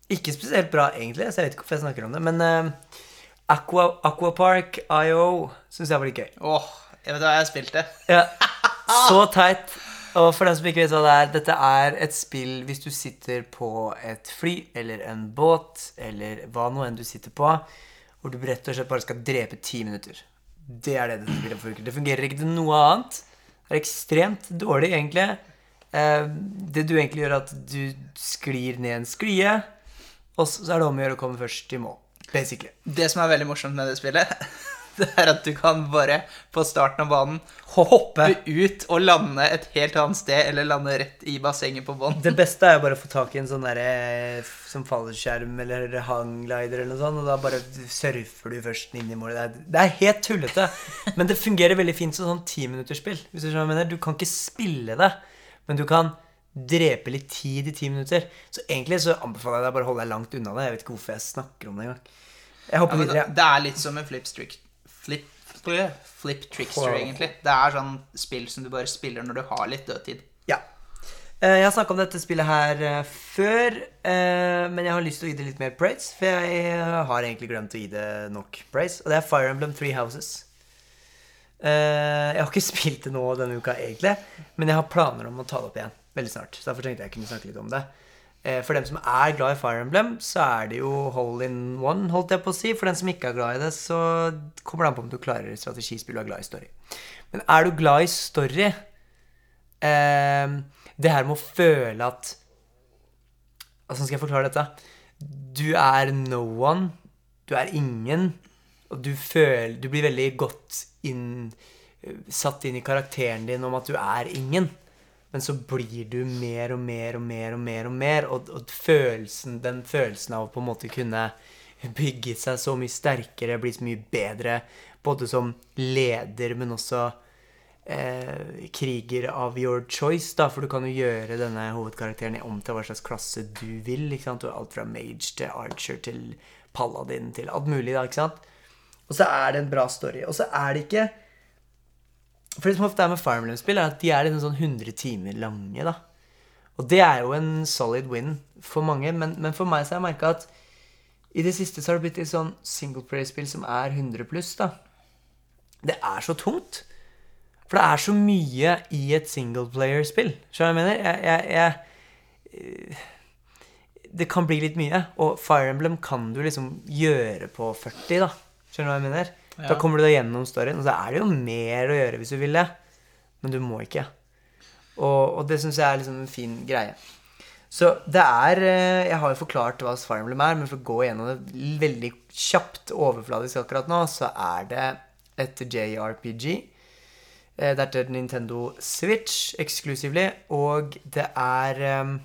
[SPEAKER 2] Ikke spesielt bra, egentlig, så jeg vet ikke hvorfor jeg snakker om det. Men uh, Aqua, Aquapark I O synes jeg var litt gøy.
[SPEAKER 1] Åh, jeg vet hva jeg har spilt det.
[SPEAKER 2] Ja, så teit. Og for dem som ikke vet hva det er, dette er et spill hvis du sitter på et fly, eller en båt, eller hva nå enn du sitter på, hvor du rett og slett bare skal drepe ti minutter. Det er det det spillet fungerer. Det fungerer ikke til noe annet. Det er ekstremt dårlig, egentlig. Eh, det du egentlig gjør er at du sklir ned en sklie, og så er det om å gjøre å komme først i mål, basically.
[SPEAKER 1] Det som er veldig morsomt med det spillet, det er at du kan bare på starten av banen hoppe ut og lande et helt annet sted, eller lande rett i bassenget på bånd.
[SPEAKER 2] Det beste er jo bare å få tak i en sånn der som fallskjerm eller hangglider eller noe sånt, og da bare surfer du først inn i målet. Det er, det er helt tullete, men det fungerer veldig fint som sånn ti-minutterspill, hvis du skjønner hva jeg mener. Du kan ikke spille det, men du kan drepe litt tid i ti minutter. Så egentlig så anbefaler jeg deg bare å holde deg langt unna det. Jeg vet ikke hvorfor jeg snakker om det en gang. Jeg hopper
[SPEAKER 1] Ja,
[SPEAKER 2] videre.
[SPEAKER 1] det er litt som en flip trick, flip, flip trickster,
[SPEAKER 2] Wow.
[SPEAKER 1] egentlig. Det er sånn spill som du bare spiller når du har litt dødtid.
[SPEAKER 2] Ja. Eh, Jeg har snakket om dette spillet her eh, før, eh, men jeg har lyst til å gi det litt mer praise, for jeg eh, har egentlig glemt å gi det nok praise, og det er Fire Emblem Three Houses. Eh, Jeg har ikke spilt det nå denne uka egentlig, men jeg har planer om å ta det opp igjen veldig snart, så derfor tenkte jeg kunne snakke litt om det. Eh, For dem som er glad i Fire Emblem, så er det jo hole in one, holdt jeg på å si. For den som ikke er glad i det, så kommer det an på om du klarer strategispill og er glad i story. Men er du glad i story, eh, det her med å føle at, hvordan skal jeg forklare dette? Du er no one, du er ingen, og du føler, du blir veldig godt inn, satt inn i karakteren din om at du er ingen. Men så blir du mer og mer og mer og mer og mer, og, og følelsen, den følelsen av å på en måte kunne bygge seg så mye sterkere, bli så mye bedre, både som leder, men også eh, kriger av your choice, da, for du kan jo gjøre denne hovedkarakteren om til hva slags klasse du vil, ikke sant? Du har alt fra mage til archer til paladin til alt mulig, da, ikke sant? Og så er det en bra story, og så er det ikke. For det som ofte er med Fire Emblem-spill er at de er liksom sånn hundre timer lange, da. Og det er jo en solid win for mange, men, men for meg så har jeg merket at i det siste så har det blitt et sånn singleplayer-spill som er hundre pluss, da. Det er så tungt. For det er så mye i et singleplayer-spill. Skjønner du hva jeg mener? Jeg, jeg, jeg, det kan bli litt mye, og Fire Emblem kan du liksom gjøre på førti, da. Skjønner du hva jeg mener?
[SPEAKER 1] Ja.
[SPEAKER 2] Da kommer du deg gjennom storyen, og så er det jo mer å gjøre hvis du vil det. Men du må ikke. Og, og det synes jeg er liksom en fin greie. Så det er, jeg har jo forklart hva Fire Emblem er, men for å gå gjennom det veldig kjapt overfladisk akkurat nå, så er det et J R P G. Det er til Nintendo Switch eksklusively, og det er... Um,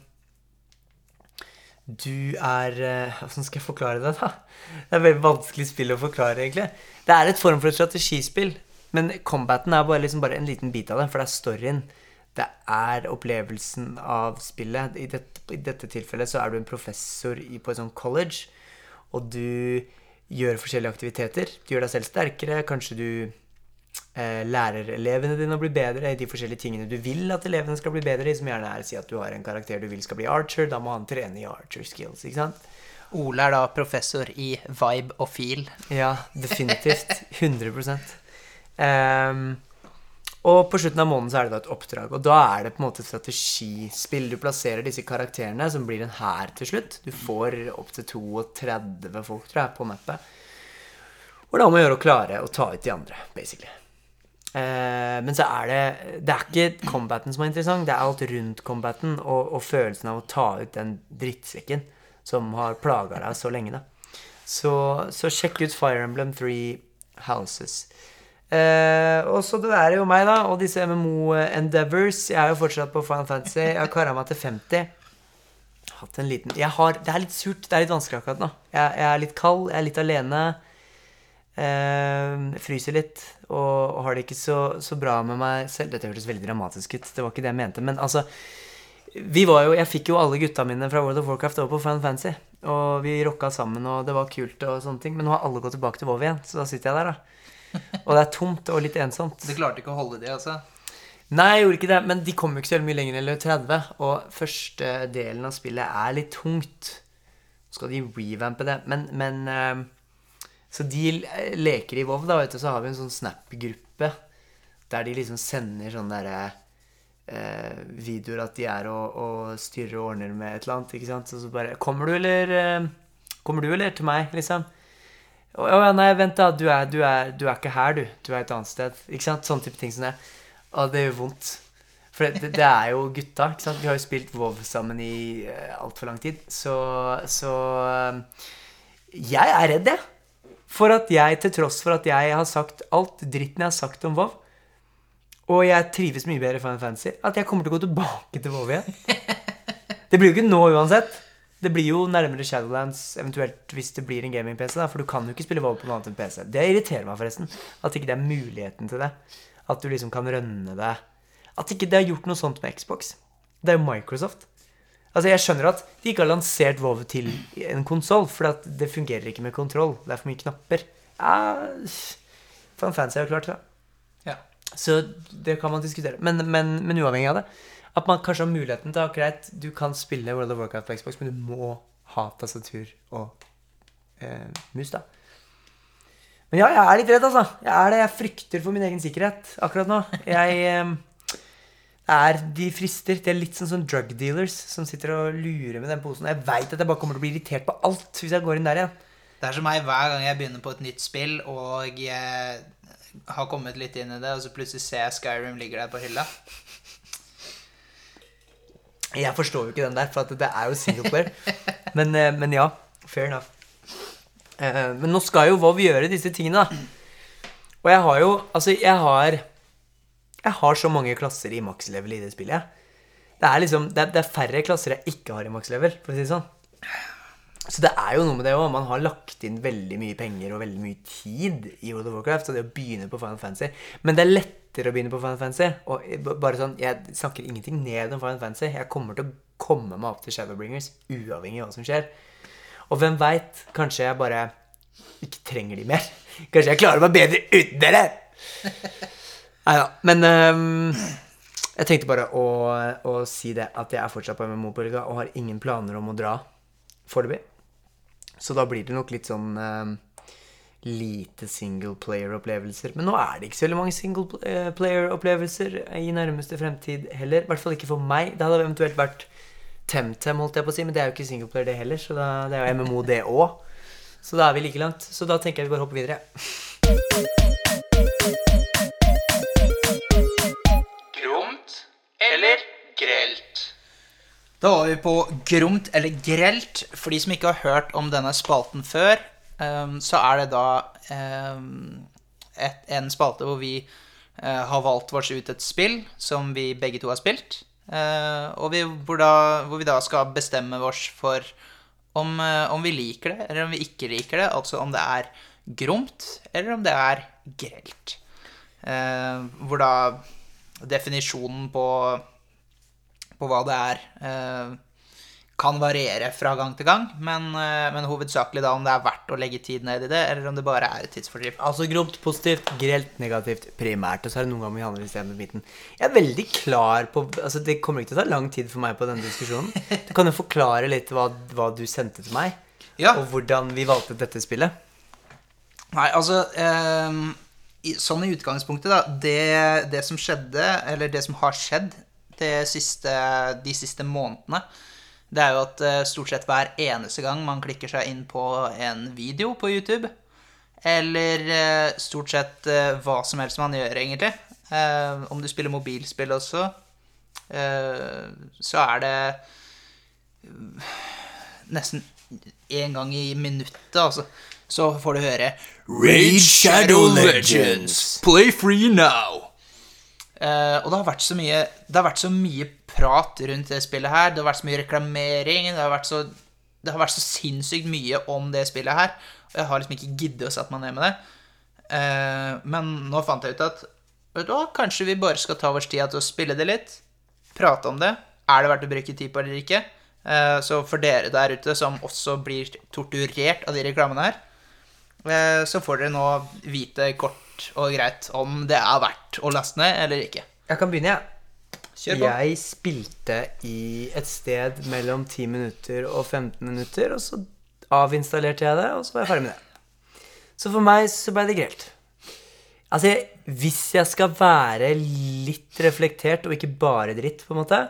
[SPEAKER 2] du er... Hvordan skal jeg forklare det da? Det er et veldig vanskelig spill å forklare egentlig. Det er et form for et strategispill, men combaten er bare, liksom bare en liten bit av det, for det er storyen. Det er opplevelsen av spillet. I dette, i dette tilfellet så er du en professor i, på et sånt college, og du gjør forskjellige aktiviteter. Du gjør deg selv sterkere, kanskje du eh, lærer elevene dine å bli bedre i de forskjellige tingene du vil at elevene skal bli bedre i, som gjerne er å si at du har en karakter du vil skal bli archer, da må han trene i archer skills, ikke sant?
[SPEAKER 1] Ole er da professor i vibe og feel.
[SPEAKER 2] Ja, definitivt. hundre prosent. Um, og på slutten av måneden så er det da et oppdrag, og da er det på en måte et strategispill. Du plasserer disse karakterene som blir en hær til slutt. Du får opp til trettito folk, tror jeg, på mappet. Og da må du gjøre å klare å ta ut de andre, basically. Uh, men så er det, det er ikke combaten som er interessant, det er alt rundt combaten, og, og følelsen av å ta ut den drittsekken som har plaget deg så lenge da. Så, så sjekk ut Fire Emblem Three Houses. Eh, og så det er jo meg da, og disse M M O-endeavors. Jeg er jo fortsatt på Final Fantasy. Jeg har karret meg til femti. Hatt en liten... Jeg har, det er litt surt, det er litt vanskelig akkurat nå. Jeg, jeg er litt kald, jeg er litt alene. Eh, fryser litt, og, og har det ikke så, så bra med meg selv. Dette hørtes veldig dramatisk ut, det var ikke det jeg mente, men altså... Vi var jo, jeg fikk jo alle gutta mine fra World of Warcraft over på Final Fantasy, og vi rocka sammen, og det var kult og sånne ting, men nå har alle gått tilbake til WoW igjen, så da sitter jeg der da. Og det er tomt og litt ensomt.
[SPEAKER 1] Du klarte ikke å holde det, altså?
[SPEAKER 2] Nei, jeg gjorde ikke det, men de kom jo ikke så mye lenger eller tretti, og første delen av spillet er litt tungt. skal de revampe det. Men, men eh, så de leker i WoW, da, vet du, så har vi en sånn Snap-gruppe der de liksom sender sånne der, eh, videoer at de er og, og styrer og ordner med et eller annet, ikke sant? Så, så bare, kommer du eller, eh, kommer du eller til meg, liksom? Å ja, nei, vent da, du er, du, er, du er ikke her, du. Du er et annet sted, ikke sant? Sånne type ting som det. Og det gjør vondt. For det, det er jo gutta, ikke sant? Vi har jo spilt WoW sammen i uh, alt for lang tid. Så, så uh, jeg er redd, jeg. For at jeg, til tross for at jeg har sagt alt dritten jeg har sagt om WoW, og jeg trives mye bedre i Final Fantasy, at jeg kommer til å gå tilbake til WoW igjen. Det blir jo ikke nå uansett. Det blir jo nærmere Shadowlands, eventuelt hvis det blir en gaming-P C, da, for du kan jo ikke spille WoW på noe annet enn P C. Det irriterer meg forresten, at ikke det er muligheten til det. At du liksom kan rønne det. At ikke det har gjort noe sånt med Xbox. Det er jo Microsoft. Altså, jeg skjønner at de ikke har lansert WoW til en konsol, for at det fungerer ikke med kontroll. Det er for mye knapper. Ja, Final Fantasy er jo klart, da.
[SPEAKER 1] Ja.
[SPEAKER 2] Så det kan man diskutere. Men, men, men uavhengig av det, at man kanskje har muligheten til, greit, du kan spille World of Warcraft på Xbox, men du må ha tastatur og eh, mus, da. Men ja, jeg er litt redd, altså. Jeg er det, jeg frykter for min egen sikkerhet akkurat nå. Jeg eh, er de frister. Det er litt sånn som drug dealers som sitter og lurer med den posen. Jeg vet at jeg bare kommer til å bli irritert på alt hvis jeg går inn der igjen.
[SPEAKER 1] Det er som meg hver gang jeg begynner på et nytt spill, og jeg har kommet litt inn i det, og så plutselig ser jeg Skyrim ligger der på hylla.
[SPEAKER 2] Jeg forstår jo ikke den der, for at det er jo singleplayer. Men, eh, men ja, fair enough. Uh, men nå skal jo WoW gjøre disse tingene da. Og jeg har jo Altså jeg har Jeg har så mange klasser i max-level i det spillet. Det er liksom det er, det er færre klasser jeg ikke har i max-level, for å si det sånn. Så det er jo noe med det også. Man har lagt inn veldig mye penger og veldig mye tid i World of Warcraft, så det å begynne på Final Fantasy. Men det er lettere å begynne på Final Fantasy. Og bare sånn, jeg snakker ingenting ned om Final Fantasy. Jeg kommer til å komme meg opp til Shadowbringers uavhengig av hva som skjer. Og hvem vet, kanskje jeg bare ikke trenger de mer. Kanskje jeg klarer meg bedre uten dere. Neida, men um, jeg tenkte bare å, å si det, at jeg er fortsatt på M M O-bølga og har ingen planer om å dra foreløpig. Så da blir det nok litt sånn um, lite single-player-opplevelser. Men nå er det ikke så veldig mange single-player-opplevelser i nærmeste fremtid heller. I hvert fall ikke for meg. Det hadde eventuelt vært Temtem, holdt jeg på å si, men det er jo ikke singleplayer det heller, så da, det er jo M M O det også. Så da er vi like langt. Så da tenker jeg vi bare hopper videre.
[SPEAKER 1] Gromt eller grelt? Da var vi på gromt eller grelt. For de som ikke har hørt om denne spalten før, um, så er det da um, et, en spalte hvor vi uh, har valgt oss ut et spill som vi begge to har spilt. Uh, og vi, hvor, da, hvor vi da skal bestemme oss for om, uh, om vi liker det eller om vi ikke liker det. Altså om det er gromt eller om det er grelt. Uh, hvor da definisjonen på, på hva det er uh, kan variere fra gang til gang, men, uh, men hovedsakelig da om det er verdt å legge tid ned i det, eller om det bare er et tidsfordriv.
[SPEAKER 2] Altså gromt positivt, grelt negativt primært, og så er det noen ganger vi handler i stedet med biten. Jeg er veldig klar på, altså det kommer ikke til å ta lang tid for meg på denne diskusjonen. Du kan jo forklare litt hva, hva du sendte til meg,
[SPEAKER 1] ja.
[SPEAKER 2] Og hvordan vi valgte dette spillet.
[SPEAKER 1] Nei, altså, um, i, sånn i utgangspunktet da, det, det som skjedde, eller det som har skjedd det siste, de siste månedene, det er jo at stort sett hver eneste gang man klikker seg inn på en video på YouTube, eller stort sett hva som helst man gjør egentlig, om du spiller mobilspill også, så er det nesten en gang i minuttet, altså, så får du høre Raid Shadow Legends, play free now. Uh, og det har vært så mye Det har vært så mye prat rundt det spillet her. Det har vært så mye reklamering. Det har vært så, det har vært så sinnssykt mye om det spillet her. Og jeg har liksom ikke giddet å sette meg ned med det. uh, Men nå fant jeg ut at vet du hva, kanskje vi bare skal ta vår tid til å spille det litt, prate om det. Er det verdt å bruke tid på eller ikke? uh, Så for dere der ute som også blir torturert av de reklamene her, uh, så får dere nå vite kort og greit om det er verdt å laste ned eller ikke.
[SPEAKER 2] Jeg kan begynne, jeg.
[SPEAKER 1] Kjør på.
[SPEAKER 2] Jeg spilte i et sted mellom ti minutter og femten minutter, og så avinstallerte jeg det, og så var jeg ferdig med det. Så for meg så ble det grelt. Altså, hvis jeg skal være litt reflektert, og ikke bare dritt, på en måte,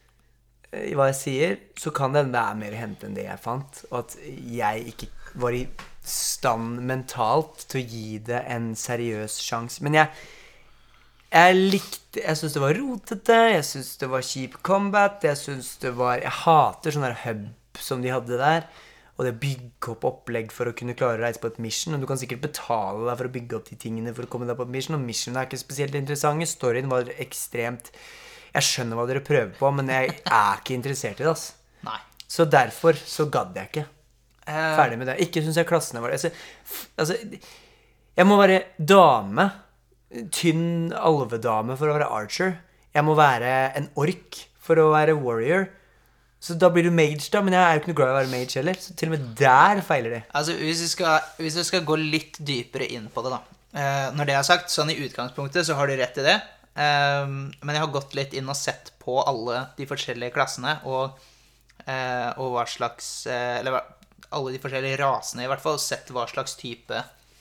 [SPEAKER 2] i hva jeg sier, så kan det hende det er mer hent enn det jeg fant, og at jeg ikke var i stand mentalt til å gi det en seriøs sjans. Men jeg, jeg likte, jeg synes det var rotete, jeg synes det var kjip combat, jeg synes det var, jeg hater sånne der hub som de hadde der, og det bygge opp opplegg for å kunne klare å reise på et mission, og du kan sikkert betale deg for å bygge opp de tingene for å komme deg på et mission, og missionen er ikke spesielt interessante, storyen var ekstremt, jeg skjønner hva dere prøver på, men jeg er ikke interessert i det, ass.
[SPEAKER 1] Nei.
[SPEAKER 2] Så derfor så gadd jeg ikke. Ferdig med det. Ikke synes jeg klassene var det. Altså, altså, jeg må være dame, tynn alvedame for å være archer. Jeg må være en ork for å være warrior. Så da blir du mage da, men jeg er jo ikke noe glad i å være mage heller. Så til og med der feiler de.
[SPEAKER 1] Altså, hvis vi skal, hvis vi skal gå litt dypere inn på det da. Eh, når det er sagt, sånn i utgangspunktet så har du rett i det. Eh, men jeg har gått litt inn og sett på alle de forskjellige klassene, og, eh, og hva slags, eh, eller alle de forskjellige rasene i hvert fall, sett hva slags type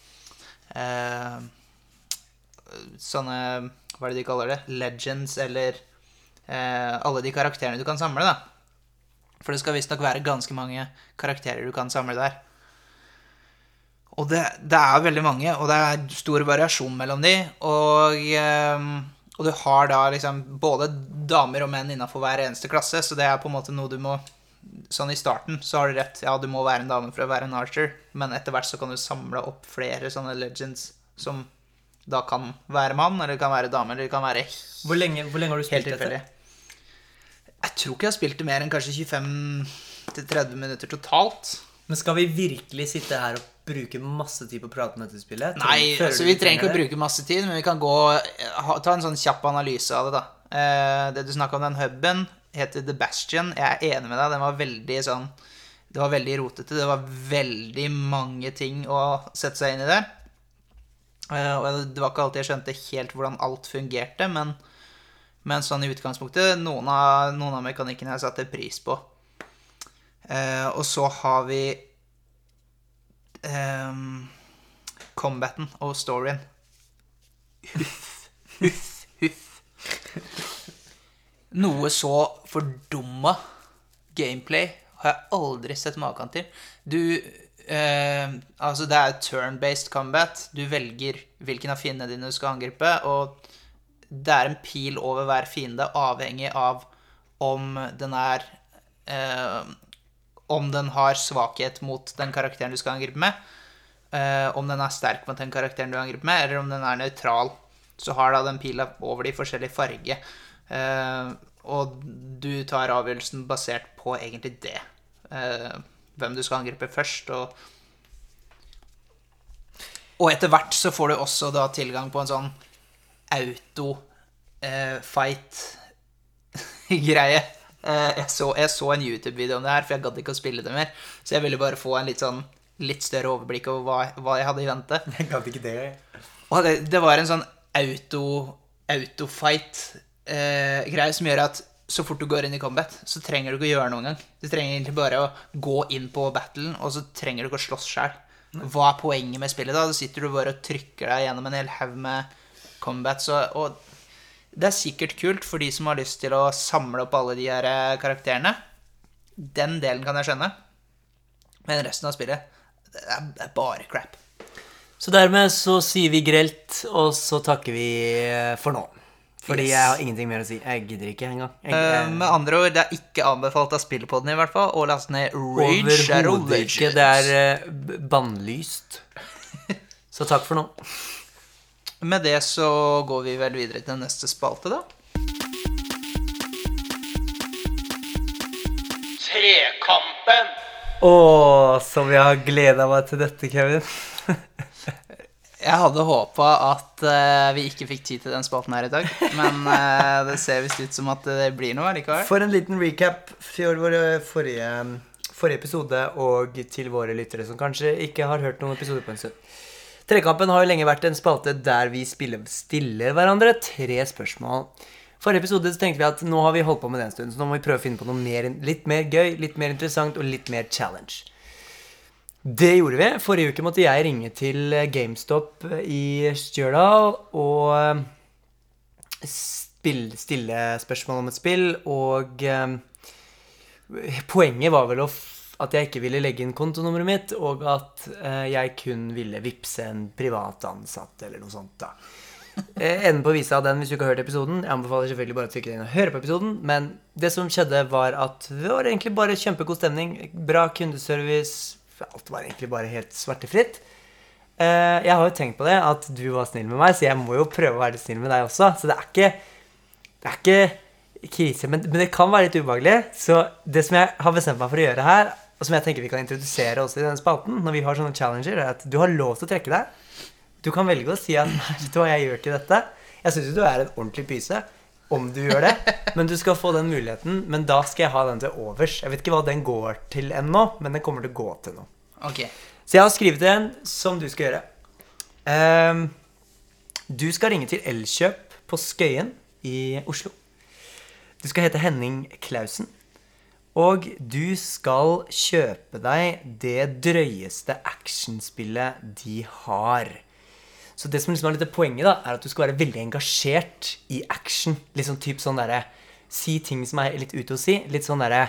[SPEAKER 1] eh, sånne, hva er det de kaller det? Legends, eller eh, alle de karakterene du kan samle da. For det skal visst nok være ganske mange karakterer du kan samle der. Og det, det er veldig mange, og det er stor variasjon mellom de, og, eh, og du har da liksom både damer og menn innenfor hver eneste klasse, så det er på en måte noe du må, sånn i starten så har du rett, ja du må være en dame for å være en archer, men etter hvert så kan du samle opp flere sånne legends som da kan være mann, eller kan være dame, eller kan være
[SPEAKER 2] Hvor lenge, hvor lenge har du spilt dette?
[SPEAKER 1] Jeg tror ikke jeg har spilt det mer enn kanskje tjuefem til tretti minutter totalt.
[SPEAKER 2] Men skal vi virkelig sitte her og bruke masse tid på å prate om dette spillet?
[SPEAKER 1] Nei, altså vi trenger ikke å bruke masse tid, men vi kan gå, ta en sånn kjapp analyse av det da. Eh, det du snakket om den hubben heter The Bastion. Jeg er enig med deg, den var veldig sånn, det var veldig rotete, det var veldig mange ting å sette seg inn i der. Eh, og det var ikke alltid jeg skjønte helt hvordan alt fungerte, men Men sånn i utgangspunktet, noen av, noen av mekanikkene jeg satte pris på. Eh, og så har vi eh, combaten og storyen. Huff, huff, huff. Noe så fordumma gameplay har jeg aldri sett maken til. Du, eh, altså det er turn-based combat. Du velger hvilken av fiendene dine du skal angripe, og det er en pil over hver fiende, avhengig av om den er eh, om den har svakhet mot den karakteren du skal angripe med, eh, om den er sterk mot den karakteren du angriper med, eller om den er neutral. Så har da den pila over de forskjellige farger, eh, og du tar avgjørelsen basert på egentlig det, eh, hvem du skal angripe først, og og etter hvert så får du også da tilgang på en sånn auto-fight-greie. Eh, jeg, så, jeg så en YouTube-video om det her, for jeg gadd ikke å spille det mer. Så jeg ville bare få en litt, sånn, litt større overblikk over hva, hva jeg hadde i vente.
[SPEAKER 2] Jeg gadd ikke det.
[SPEAKER 1] Og det, det var en sånn auto, auto-fight-greie eh, som gjør at så fort du går inn i combat, så trenger du ikke å gjøre noen gang. Du trenger egentlig bare å gå inn på battlen, og så trenger du ikke å slåss selv. Hva er poenget med spillet da? Da sitter du bare og trykker deg gjennom en hel haug med combat, så, og det er sikkert kult for de som har lyst til å samle opp alle de her karakterene. Den delen kan jeg skjønne, men resten av spillet det er, det er bare crap.
[SPEAKER 2] Så dermed så sier vi grelt, og så takker vi for nå, fordi yes. Jeg har ingenting mer å si. Jeg gidder ikke en gang jeg, jeg...
[SPEAKER 1] Med andre ord, det er ikke anbefalt av spillepodden i hvert fall å laste ned Rage Shadow
[SPEAKER 2] Legends. Ikke, det er bannlyst. Så takk for nå.
[SPEAKER 1] Med det så går vi vel videre til neste spalte da. Trekampen!
[SPEAKER 2] Åh, som jeg har gledet meg til dette, Kevin.
[SPEAKER 1] Jeg hadde håpet at uh, vi ikke fikk tid til den spalten her i dag, men uh, det ser vist ut som at det blir noe likevel.
[SPEAKER 2] For en liten recap for vår forrige, forrige episode, og til våre lyttere som kanskje ikke har hørt noen episoder på en stund. Trekampen har jo lenge vært en spalte der vi spiller, stiller hverandre tre spørsmål. Forrige episode så tenkte vi at nå har vi holdt på med den stunden, så nå må vi prøve å finne på noe mer, litt mer gøy, litt mer interessant og litt mer challenge. Det gjorde vi. Forrige uke måtte jeg ringe til GameStop i Stjørdal og spille, stille spørsmål om et spill, og um, poenget var vel å f- at jeg ikke ville legge inn kontonummeret mitt, og at uh, jeg kun ville vippse en privat ansatt eller noe sånt da. Enden på visa av den, hvis du ikke har hørt episoden. Jeg anbefaler selvfølgelig bare å trykke deg inn og høre på episoden. Men det som skjedde var at det var egentlig bare kjempegod stemning. Bra kundeservice. Alt var egentlig bare helt smertefritt. Jeg har jo tenkt på det, at du var snill med meg, så jeg må jo prøve å være litt snill med deg også. Så det er ikke, det er ikke krise, men, men det kan være litt ubehagelig. Så det som jeg har bestemt meg for å gjøre her, og som jeg tenker vi kan introdusere også i denne spalten, når vi har sånne challenger, er at du har lov til å trekke deg. Du kan velge å si at nei, vet du hva, jeg gjør ikke dette. Jeg synes jo du er en ordentlig pyse om du gjør det, men du skal få den muligheten, men da skal jeg ha den til overs. Jeg vet ikke hva den går til ennå, men den kommer til å gå til nå.
[SPEAKER 1] Ok.
[SPEAKER 2] Så jeg har skrivet en som du skal gjøre. Um, du skal ringe til Elkjøp på Skøyen i Oslo. Du skal hete Henning Klausen, og du skal kjøpe deg det drøyeste actionspillet de har. Så det som liksom er litt poenget da, er at du skal være veldig engasjert i action. Litt sånn typ sånn der, si ting som er litt ute å si. Litt sånn der,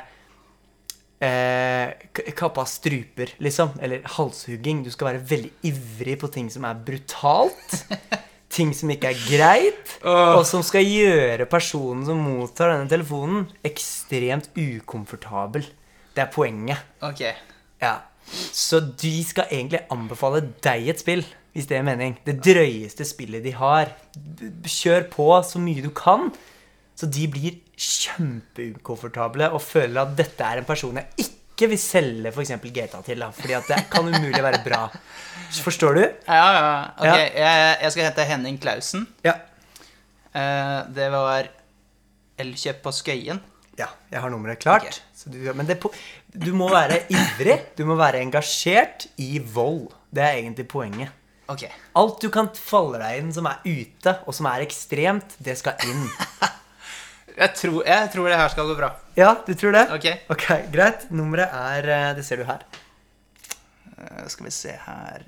[SPEAKER 2] eh, kappa struper, liksom. Eller halshugging. Du skal være veldig ivrig på ting som er brutalt. Ting som ikke er greit. Og som skal gjøre personen som mottar denne telefonen ekstremt ukomfortabel. Det er poenget.
[SPEAKER 1] Ok.
[SPEAKER 2] Ja. Så de skal egentlig anbefale deg et spill, hvis det er mening. Det drøyeste spillet de har. Kjør på så mye du kan, så de blir kjempeukomfortable og føler at dette er en person jeg ikke vil selge for eksempel G T A til, da, fordi at det kan umulig være bra. Forstår du?
[SPEAKER 1] Ja, ja. Ok,
[SPEAKER 2] Ja.
[SPEAKER 1] Jeg, jeg skal hete Henning Klausen.
[SPEAKER 2] Ja.
[SPEAKER 1] Eh, det var Elkjøp på Skøyen.
[SPEAKER 2] Ja, jeg har nummeret klart.
[SPEAKER 1] Ok.
[SPEAKER 2] Så du, men det, du må være ivrig, du må være engasjert i vold. Det er egentlig poenget.
[SPEAKER 1] Ok.
[SPEAKER 2] Alt du kan falle deg inn som er ute, og som er ekstremt, det skal inn.
[SPEAKER 1] Jeg tror, jeg tror det her skal gå bra.
[SPEAKER 2] Ja, du tror det?
[SPEAKER 1] Ok.
[SPEAKER 2] Ok, greit. Nummeret er, eh, det ser du her.
[SPEAKER 1] Eh, skal vi se her.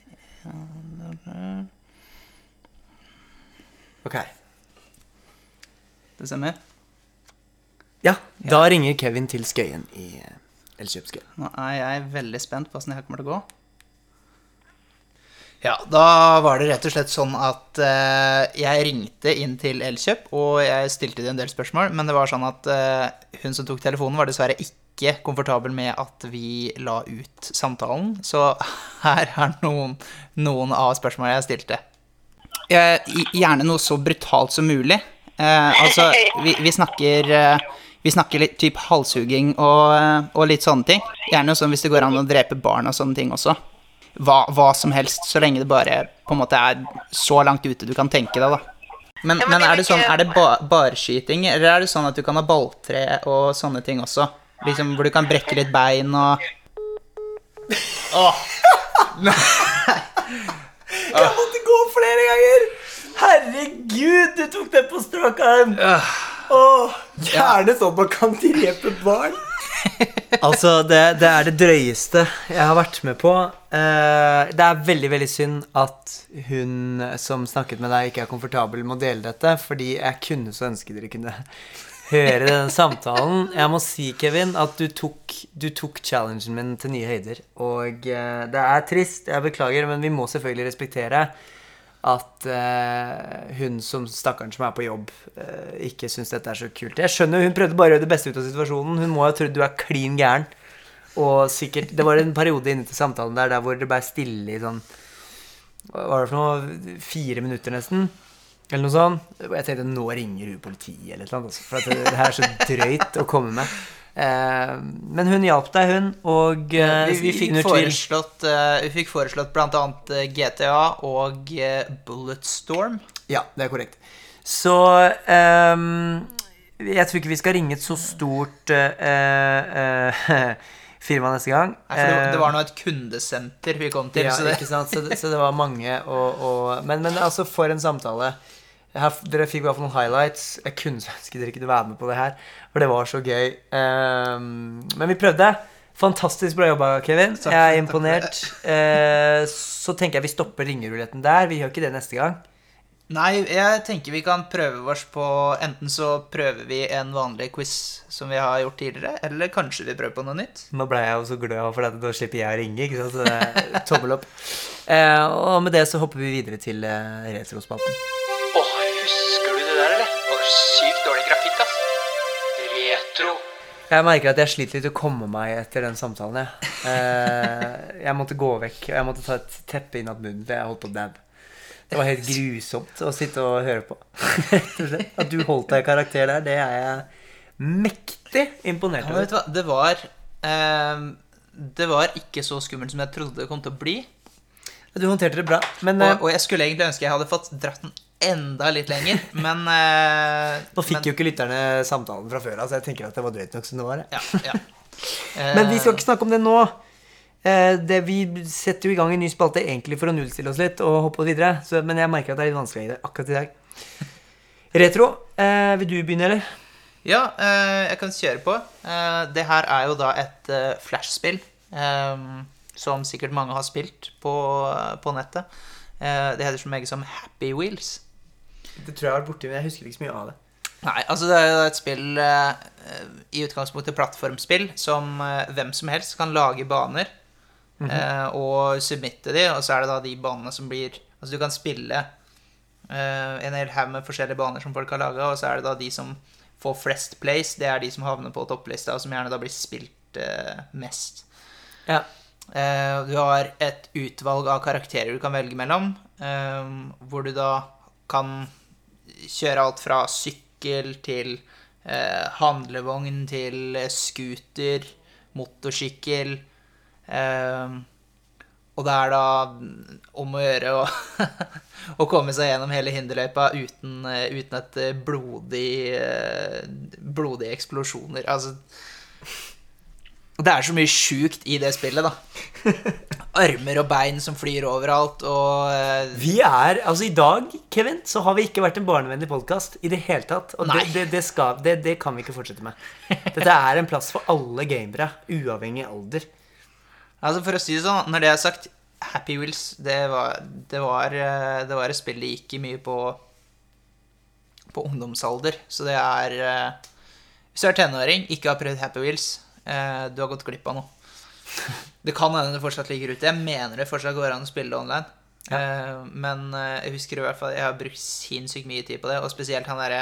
[SPEAKER 2] Ok.
[SPEAKER 1] Det stemmer.
[SPEAKER 2] Ja, da ringer Kevin til Skøyen i eh, Elkjøpskøyen.
[SPEAKER 1] Nå er jeg veldig spent på hvordan det her kommer til å gå. Ja, da var det rett og slett sånn at eh, jeg ringte inn til Elkjøp, og jeg stilte de en del spørsmål, men det var sånn at eh, hun som tok telefonen var dessverre ikke komfortabel med at vi la ut samtalen, så her er noen, noen av spørsmålene jeg stilte. Eh, gjerne noe så brutalt som mulig. Eh, altså, vi, vi snakker... Eh, Vi snakker litt typ halshugging og, og litt sånne ting. Gjerne sånn hvis det går an å drepe barn og sånne ting også. Hva, hva som helst, så lenge det bare på en måte er så langt ute du kan tenke deg, da. Men, men er det sånn, er det ba, barskyting, eller er det sånn at du kan ha balltre og sånne ting også? Liksom hvor du kan brekke litt bein og... Åh!
[SPEAKER 2] Jeg måtte gå flere ganger! Herregud, du tok det på strak arm! Åh, gjerne sånn man kan drepe barn. Altså, det, det er det drøyeste jeg har vært med på. eh, Det er veldig, veldig synd at hun som snakket med deg ikke er komfortabel med å dele dette, fordi jeg kunne så ønske dere kunne høre denne samtalen. Jeg må si, Kevin, at du tok, du tok challengen min til nye høyder. Og eh, det er trist, jeg beklager, men vi må selvfølgelig respektere at uh, hun som stakkaren som er på jobb uh, ikke synes dette er så kult. Jeg skjønner, hun prøvde bare å gjøre det beste ut av situasjonen. Hun må ha trodd du er clean gæren. Og sikkert, det var en periode inne til samtalen der, der hvor det bare stille i sånn, hva var det for noe, fire minutter nesten, eller noe sånt. Og jeg tenkte, nå ringer hun politiet eller noe altså, for at det, det her er så drøyt å komme med. Uh, men hun hjalp deg, hun, og uh,
[SPEAKER 1] vi, vi, fikk foreslått, uh, vi fikk foreslått blant annet uh, G T A og uh, Bulletstorm.
[SPEAKER 2] Ja, det er korrekt. Så um, jeg tror ikke vi skal ringe et så stort uh, uh, firma neste gang.
[SPEAKER 1] Nei, for det, det var nå et kundesenter vi kom til.
[SPEAKER 2] Ja,
[SPEAKER 1] så, det...
[SPEAKER 2] ikke sant? Så, det, så det var mange og, og, men, men altså, for en samtale. Her, dere fikk i hvert fall noen highlights. Jeg kunne ønske dere kunne være med på det her, for det var så gøy. um, Men vi prøvde. Fantastisk bra jobba, Kevin.
[SPEAKER 1] Takk,
[SPEAKER 2] Jeg er
[SPEAKER 1] takk
[SPEAKER 2] imponert. Eh, så tenker jeg vi stopper ringeruletten der. Vi gjør ikke det neste gang.
[SPEAKER 1] Nei, jeg tenker vi kan prøve oss på enten så prøver vi en vanlig quiz som vi har gjort tidligere, eller kanskje vi prøver på noe nytt.
[SPEAKER 2] Nå ble jeg jo så glad for at da slipper jeg å ringe, ikke sant? Så det er tommel opp. Eh, og med det så hopper vi videre til eh, retrospalten.
[SPEAKER 1] Åh, husker du det der, eller? Åh, sykt dårlig grafikk, ass. Retro.
[SPEAKER 2] Jeg merker at jeg sliter litt å komme meg etter den samtalen, jeg. Eh, jeg måtte gå vekk, og jeg måtte ta et teppe inn at munnen, for jeg holdt på å dab. Det var helt grusomt å sitte og høre på. At du holdt deg i karakter der, det er jeg mektig imponert
[SPEAKER 1] Ja,
[SPEAKER 2] over.
[SPEAKER 1] vet du hva, det var eh, Det var ikke så skummelt som jeg trodde det kom til å bli.
[SPEAKER 2] Du håndterte det bra, men
[SPEAKER 1] Og, og jeg skulle egentlig ønske jeg hadde fått dratt den enda litt lenger, men eh,
[SPEAKER 2] nå fikk
[SPEAKER 1] men,
[SPEAKER 2] jo ikke lytterne samtalen fra før, altså jeg tenker at det var drøyt nok som det var.
[SPEAKER 1] ja, ja.
[SPEAKER 2] Men vi skal ikke snakke om det nå. Eh, det, vi setter jo i gang en ny spalte egentlig for å nullstille oss litt og hoppe videre, så, men jeg merker at det er litt vanskelig i det akkurat i dag. Retro, eh, vil du begynne, eller?
[SPEAKER 1] Ja, eh, jeg kan kjøre på. Eh, det her er jo da et eh, flashspill eh, som sikkert mange har spilt på, på nettet. Eh, det heter så mye som Happy Wheels.
[SPEAKER 2] Det tror jeg har vært borti, men jeg husker ikke så mye av det.
[SPEAKER 1] Nei, altså det er jo et spill eh, i utgangspunktet plattformspill som eh, hvem som helst kan lage baner
[SPEAKER 2] Mhm.
[SPEAKER 1] eh, og submitte de, og så er det da de banene som blir altså du kan spille eh, en hel haug med forskjellige baner som folk har laget, og så er det da de som får flest plays, det er de som havner på topplista, og som gjerne da blir spilt eh, mest.
[SPEAKER 2] Ja.
[SPEAKER 1] Eh, du har et utvalg av karakterer du kan velge mellom, eh, hvor du da kan kjøre alt fra sykkel til eh, handlevogn til eh, scooter, motorsykkel, eh, og det er da om å gjøre å, å komme seg gjennom hele hinderløypa uten, eh, uten et eh, blodig, eh, blodige eksplosjoner. Altså, det er så mye sjukt i det spillet, da. Armer og bein som flyr overalt, og eh,
[SPEAKER 2] Vi er, altså i dag, Kevin, så har vi ikke vært en barnevennlig podcast i det hele tatt. Og det,
[SPEAKER 1] Nei.
[SPEAKER 2] det, det, skal, det, det kan vi ikke fortsette med. Dette er en plass for alle gamere, uavhengig alder.
[SPEAKER 1] Altså for å si det sånn, når det er sagt, Happy Wheels, det var, det var, eh, det var et spill det gikk i mye på på ungdomsalder. Så det er eh, hvis du er tenåring, ikke har prøvd Happy Wheels, eh, du har gått glipp av noe. Det kan hende det fortsatt ligger ute. Jeg mener det fortsatt går an å spille det online.
[SPEAKER 2] Ja.
[SPEAKER 1] Eh, men eh, jeg husker i hvert fall jeg har brukt sinnssykt mye tid på det, og spesielt han derre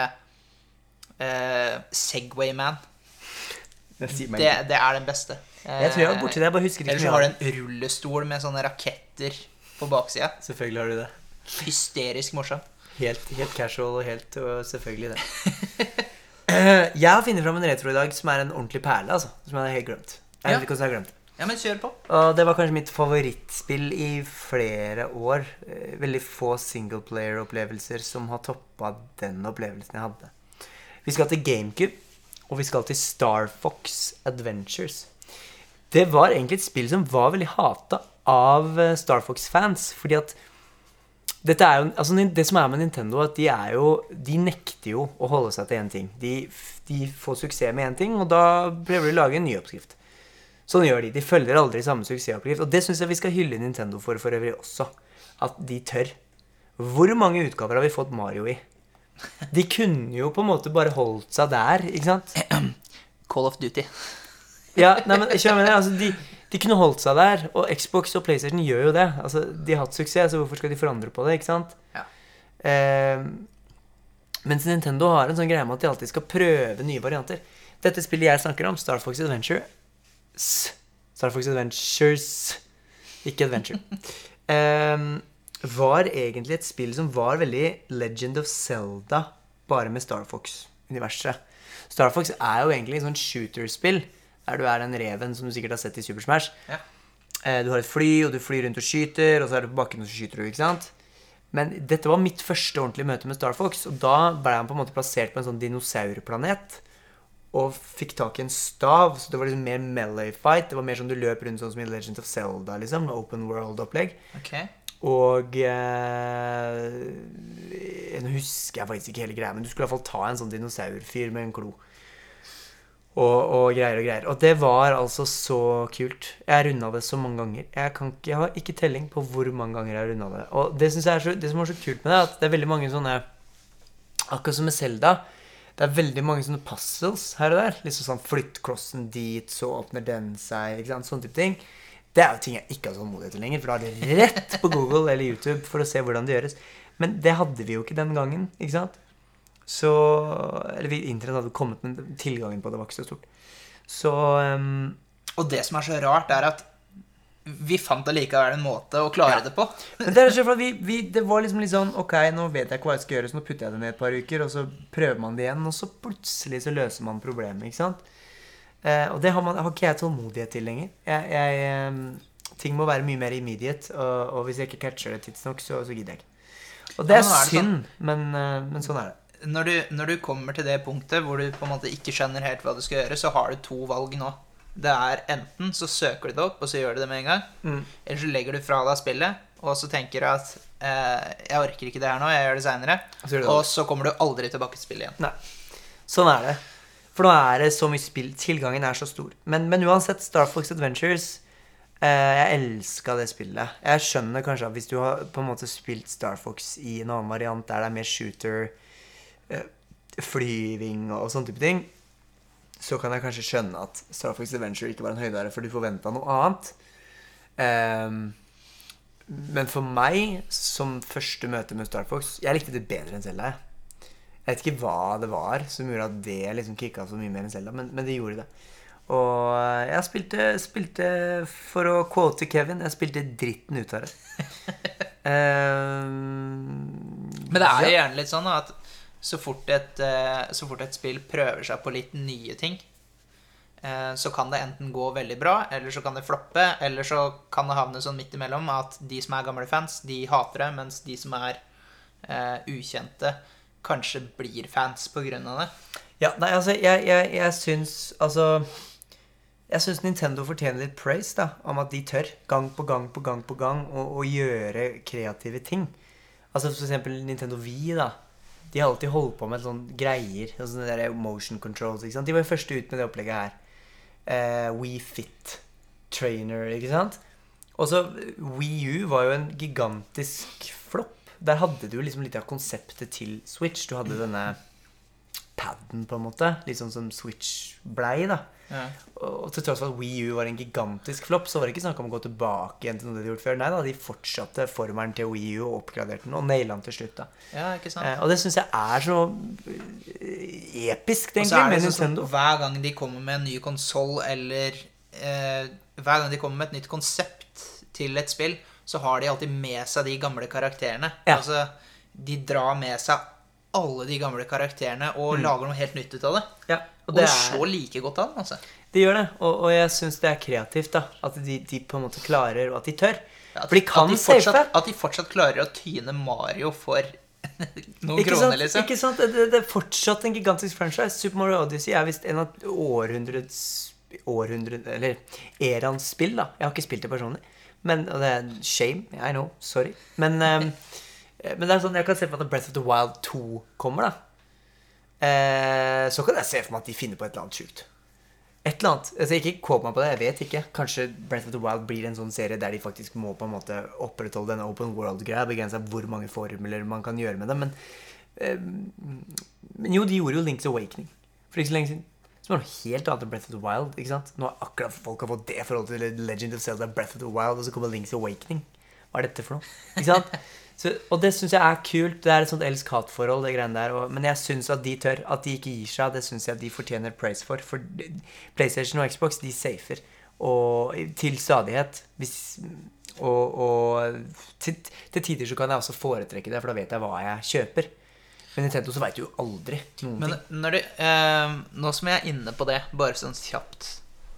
[SPEAKER 1] eh, Segway Man.
[SPEAKER 2] Det sier meg
[SPEAKER 1] Det,
[SPEAKER 2] ikke.
[SPEAKER 1] det er den beste.
[SPEAKER 2] Jeg tror jeg var borti det, jeg bare husker ikke
[SPEAKER 1] Ellers
[SPEAKER 2] så
[SPEAKER 1] så
[SPEAKER 2] mye
[SPEAKER 1] har
[SPEAKER 2] av
[SPEAKER 1] du en rullestol med sånne raketter på baksida.
[SPEAKER 2] Selvfølgelig har du det.
[SPEAKER 1] Hysterisk morsom.
[SPEAKER 2] Helt, helt casual og helt og selvfølgelig det. Eh, jeg har funnet fram en retro i dag som er en ordentlig perle, altså. Som jeg har helt glemt. Jeg
[SPEAKER 1] Ja.
[SPEAKER 2] vet ikke hvordan jeg har glemt det.
[SPEAKER 1] Ja, men kjør på.
[SPEAKER 2] Og det var kanskje mitt favorittspill i flere år. Eh, Veldig få singleplayer-opplevelser som har toppet den opplevelsen jeg hadde. Vi skal til GameCube, og vi skal til Star Fox Adventures. Det var egentlig et spill som var veldig hatet av eh, Star Fox-fans, fordi at dette er jo, altså det som er med Nintendo, at de er jo, de nekter jo å holde seg til en ting. De, de får suksess med en ting, og da prøver de å lage en ny oppskrift. Sånn gjør de. De følger aldri samme suksessoppskrift, og det synes jeg vi skal hylle Nintendo for for øvrig også. At de tør. Hvor mange utgaver har vi fått Mario i? De kunne jo på en måte bare holdt seg der, ikke sant?
[SPEAKER 1] Call of Duty.
[SPEAKER 2] Ja, nei, men ikke hva jeg mener, altså de, de kunne holdt seg der, og Xbox og PlayStation gjør jo det. Altså, de har hatt suksess, så hvorfor skal de forandre på det, ikke sant?
[SPEAKER 1] Ja.
[SPEAKER 2] Eh, mens Nintendo har en sånn greie med at de alltid skal prøve nye varianter. Dette spillet jeg snakker om, Star Fox Adventure Star Fox Adventures Ikke Adventure eh, var egentlig et spill som var veldig Legend of Zelda, bare med Star Fox-universet. Star Fox er jo egentlig et sånt shooter-spill, der du er den reven som du sikkert har sett i Super Smash.
[SPEAKER 1] Ja.
[SPEAKER 2] Eh, du har et fly, og du flyr rundt og skyter, og så er du på bakken og så skyter du, ikke sant? Men dette var mitt første ordentlige møte med Star Fox, og da ble han på en måte plassert på en sånn dinosaurplanet, og fikk tak i en stav, så det var liksom mer melee fight. Det var mer sånn du løp rundt sånn som i Legend of Zelda, liksom, open world-opplegg.
[SPEAKER 1] Ok.
[SPEAKER 2] Og eh, nå husker jeg faktisk ikke hele greia, men du skulle i hvert fall ta en sånn dinosaurfyr med en klo. og, og greier og greier. Og det var altså så kult. Jeg rundet det så mange ganger. Jeg, kan ikke, jeg har ikke telling på hvor mange ganger jeg har rundet det. Og det, synes jeg er så, det som er så kult med det, er at det er veldig mange sånne, akkurat som med Zelda, det er veldig mange sånne puzzles her og der. Liksom sånn, flytt klossen dit, så åpner den seg, ikke sant? Sånne type ting. Det er jo ting jeg ikke har sånn modighet til lenger, for da er det rett på Google eller YouTube for å se hvordan det gjøres. Men det hadde vi jo ikke den gangen, ikke sant? Så, eller vi, internett hadde kommet, men tilgangen på det var ikke så stort. Så um,
[SPEAKER 1] Og det som er så rart er at vi fant allikevel en måte å klare
[SPEAKER 2] Ja.
[SPEAKER 1] det på.
[SPEAKER 2] Men det er så for at vi, vi, det var liksom litt sånn, ok, nå vet jeg ikke hva jeg skal gjøre, så nå putter jeg det ned et par uker, og så prøver man det igjen, og så plutselig så løser man problemet, ikke sant? Eh, og det har, man, har ikke jeg tålmodighet til lenger. Jeg, jeg, eh, ting må være mye mer immediate, og, og hvis jeg ikke catcher det tidsnok, så, så gidder jeg ikke. Og det
[SPEAKER 1] Ja,
[SPEAKER 2] er
[SPEAKER 1] men nå er det
[SPEAKER 2] synd, men, eh, men sånn er det.
[SPEAKER 1] Når du, når du kommer til det punktet hvor du på en måte ikke skjønner helt hva du skal gjøre, så har du to valg nå. Det er enten så søker du det opp, og så gjør du det med en gang.
[SPEAKER 2] Mm.
[SPEAKER 1] Eller så legger du fra deg spillet, og så tenker du at eh, jeg orker ikke det her nå, jeg gjør det senere.
[SPEAKER 2] Så gjør du det.
[SPEAKER 1] Og så kommer du aldri tilbake til spillet igjen.
[SPEAKER 2] Nei, sånn er det. For nå er det så mye spill, tilgangen er så stor. Men, men uansett, Star Fox Adventures, eh, jeg elsket det spillet. Jeg skjønner kanskje at hvis du har på en måte spilt Star Fox i en annen variant, der det er mer shooter, eh, flyving og sånne type ting, så kan jeg kanskje skjønne at Star Fox Adventure ikke var en høydere, for du forventet noe annet. Um, men for meg, som første møte med Star Fox, jeg likte det bedre enn Zelda. Jeg vet ikke hva det var som gjorde at det liksom kicka så mye mer enn Zelda, men, men det gjorde det. Og jeg spilte, spilte, for å quote Kevin, jeg spilte dritten ut av det. um,
[SPEAKER 1] Men det er jo
[SPEAKER 2] ja.
[SPEAKER 1] gjerne litt sånn da, at så fort, et, eh, så fort et spill prøver seg på litt nye ting, eh, så kan det enten gå veldig bra, eller så kan det floppe, eller så kan det havne sånn midt imellom at de som er gamle fans, de hater det, mens de som er eh, ukjente, kanskje blir fans på grunn av det.
[SPEAKER 2] Ja, nei, altså, jeg, jeg, jeg syns, altså, jeg syns Nintendo fortjener litt praise, da, om at de tør, gang på gang på gang på gang, å, å gjøre kreative ting. Altså, for eksempel Nintendo Wii, da. De har alltid holdt på med sånne greier, sånne der motion controls, ikke sant? De var jo første ut med det opplegget her. Eh, Wii Fit Trainer, ikke sant? Og så Wii U var jo en gigantisk flopp. Der hadde du liksom litt av konseptet til Switch. Du hadde denne padden på en måte, litt sånn som Switch blei da.
[SPEAKER 1] Ja.
[SPEAKER 2] Og til tross for at Wii U var en gigantisk flopp, så var det ikke snakk om å gå tilbake igjen til noe de hadde gjort før. Nei da, de fortsatte formelen til Wii U og oppgraderte den, og nailet den til slutt da.
[SPEAKER 1] Ja, ikke sant?
[SPEAKER 2] Eh, og det synes jeg er så eh, episk,
[SPEAKER 1] Og
[SPEAKER 2] egentlig,
[SPEAKER 1] så er
[SPEAKER 2] med
[SPEAKER 1] det sånn som
[SPEAKER 2] Nintendo.
[SPEAKER 1] hver gang de kommer med en ny konsol, eller eh, hver gang de kommer med et nytt konsept til et spill, så har de alltid med seg de gamle karakterene.
[SPEAKER 2] Ja.
[SPEAKER 1] Altså, de drar med seg alle de gamle karakterene og
[SPEAKER 2] Mm.
[SPEAKER 1] lager noe helt nytt ut av det.
[SPEAKER 2] Ja,
[SPEAKER 1] Og,
[SPEAKER 2] og det
[SPEAKER 1] det
[SPEAKER 2] er...
[SPEAKER 1] slår like godt an, altså.
[SPEAKER 2] Det gjør det, og, og jeg synes det er kreativt da, at de, de på en måte klarer, og at de tør.
[SPEAKER 1] At,
[SPEAKER 2] For de kan
[SPEAKER 1] at, de
[SPEAKER 2] safe.
[SPEAKER 1] fortsatt, at de fortsatt klarer å tyne Mario for noen
[SPEAKER 2] Ikke
[SPEAKER 1] kroner,
[SPEAKER 2] sant?
[SPEAKER 1] liksom.
[SPEAKER 2] Ikke sant? Det, det er fortsatt en gigantisk franchise. Super Mario Odyssey er vist en av århundrets århundret, eller erans spill da. Jeg har ikke spilt det personlig. Men, og det er en shame, I know, sorry. Men, um, men det er sånn, jeg kan se for meg at Breath of the Wild to kommer da. Eh, så kan jeg se for meg at de finner på et eller annet sjukt. Et eller annet, altså ikke kåp meg på det, jeg vet ikke. Kanskje Breath of the Wild blir en sånn serie der de faktisk må på en måte opprettholde denne open world-greia, begrense hvor mange formler man kan gjøre med det, men, eh, men jo, de gjorde jo Link's Awakening for ikke så lenge siden, som var noe helt annet enn Breath of the Wild, ikke sant? Nå har akkurat folk har fått det forhold til Legend of Zelda, Breath of the Wild, og så kommer Link's Awakening. Hva er dette for noe? Ikke sant? Så, og det synes jeg er kult. Det er et sånt elsk-hat-forhold, det greiene der. Og, men jeg synes at de tør, at de ikke gir seg, det synes jeg at de fortjener praise for. For PlayStation og Xbox, de safer. Og til stadighet. Hvis, og og til, til tider så kan jeg også foretrekke det, for da vet jeg hva jeg kjøper. Men Nintendo så vet du jo aldri noen
[SPEAKER 1] Men
[SPEAKER 2] ting.
[SPEAKER 1] når du, eh, nå som jeg er inne på det, bare sånn kjapt,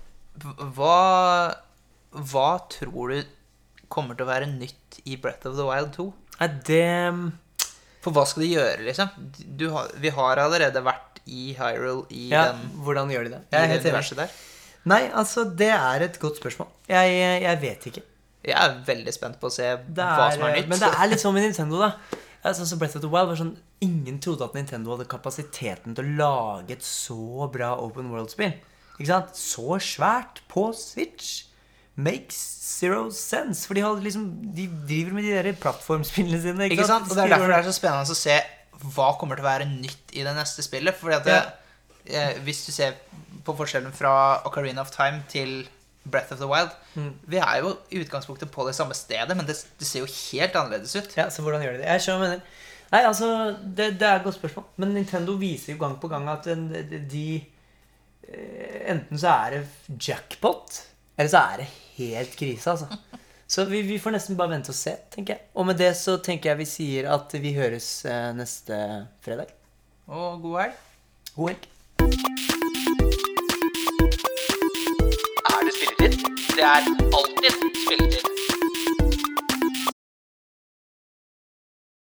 [SPEAKER 1] hva, hva tror du kommer til å være nytt i Breath of the Wild to?
[SPEAKER 2] Nei, det...
[SPEAKER 1] For hva skal de gjøre, liksom? Du har, vi har allerede vært i Hyrule i
[SPEAKER 2] Ja,
[SPEAKER 1] den,
[SPEAKER 2] hvordan gjør de det?
[SPEAKER 1] i
[SPEAKER 2] Jeg er
[SPEAKER 1] det
[SPEAKER 2] helt enig.
[SPEAKER 1] universet der.
[SPEAKER 2] Nei, altså, det er et godt spørsmål. Jeg, jeg vet ikke.
[SPEAKER 1] Jeg er veldig spent på å se
[SPEAKER 2] Det
[SPEAKER 1] hva
[SPEAKER 2] er,
[SPEAKER 1] som er nytt.
[SPEAKER 2] men det er litt sånn med Nintendo da. Ja, sånn som Breath of the Wild var sånn, ingen trodde at Nintendo hadde kapasiteten til å lage et så bra open world-spill. Ikke sant? Så svært på Switch. Makes zero sense. For de, har liksom, de driver med de der plattformspillene sine.
[SPEAKER 1] Ikke sant? Og det er derfor det er så spennende å se hva kommer til å være nytt i det neste spillet. Fordi at det,
[SPEAKER 2] Ja.
[SPEAKER 1] eh, hvis du ser på forskjellen fra Ocarina of Time til Breath of the Wild,
[SPEAKER 2] Mm.
[SPEAKER 1] vi er jo i utgangspunktet på det samme stedet, men det, det ser jo helt annerledes ut.
[SPEAKER 2] Ja, så hvordan gjør de det? Jeg skjønner hva du mener. Nei, altså, det, det er et godt spørsmål. Men Nintendo viser jo gang på gang at en- de eh, enten så er det jackpot, eller så er det helt krise, altså. Så vi, vi får nesten bare vente og se, tenker jeg. Og med det så tenker jeg vi sier at vi høres eh, neste fredag.
[SPEAKER 1] Og god helg.
[SPEAKER 2] God helg.
[SPEAKER 1] Er det spilletid? Det er alltid spilletid.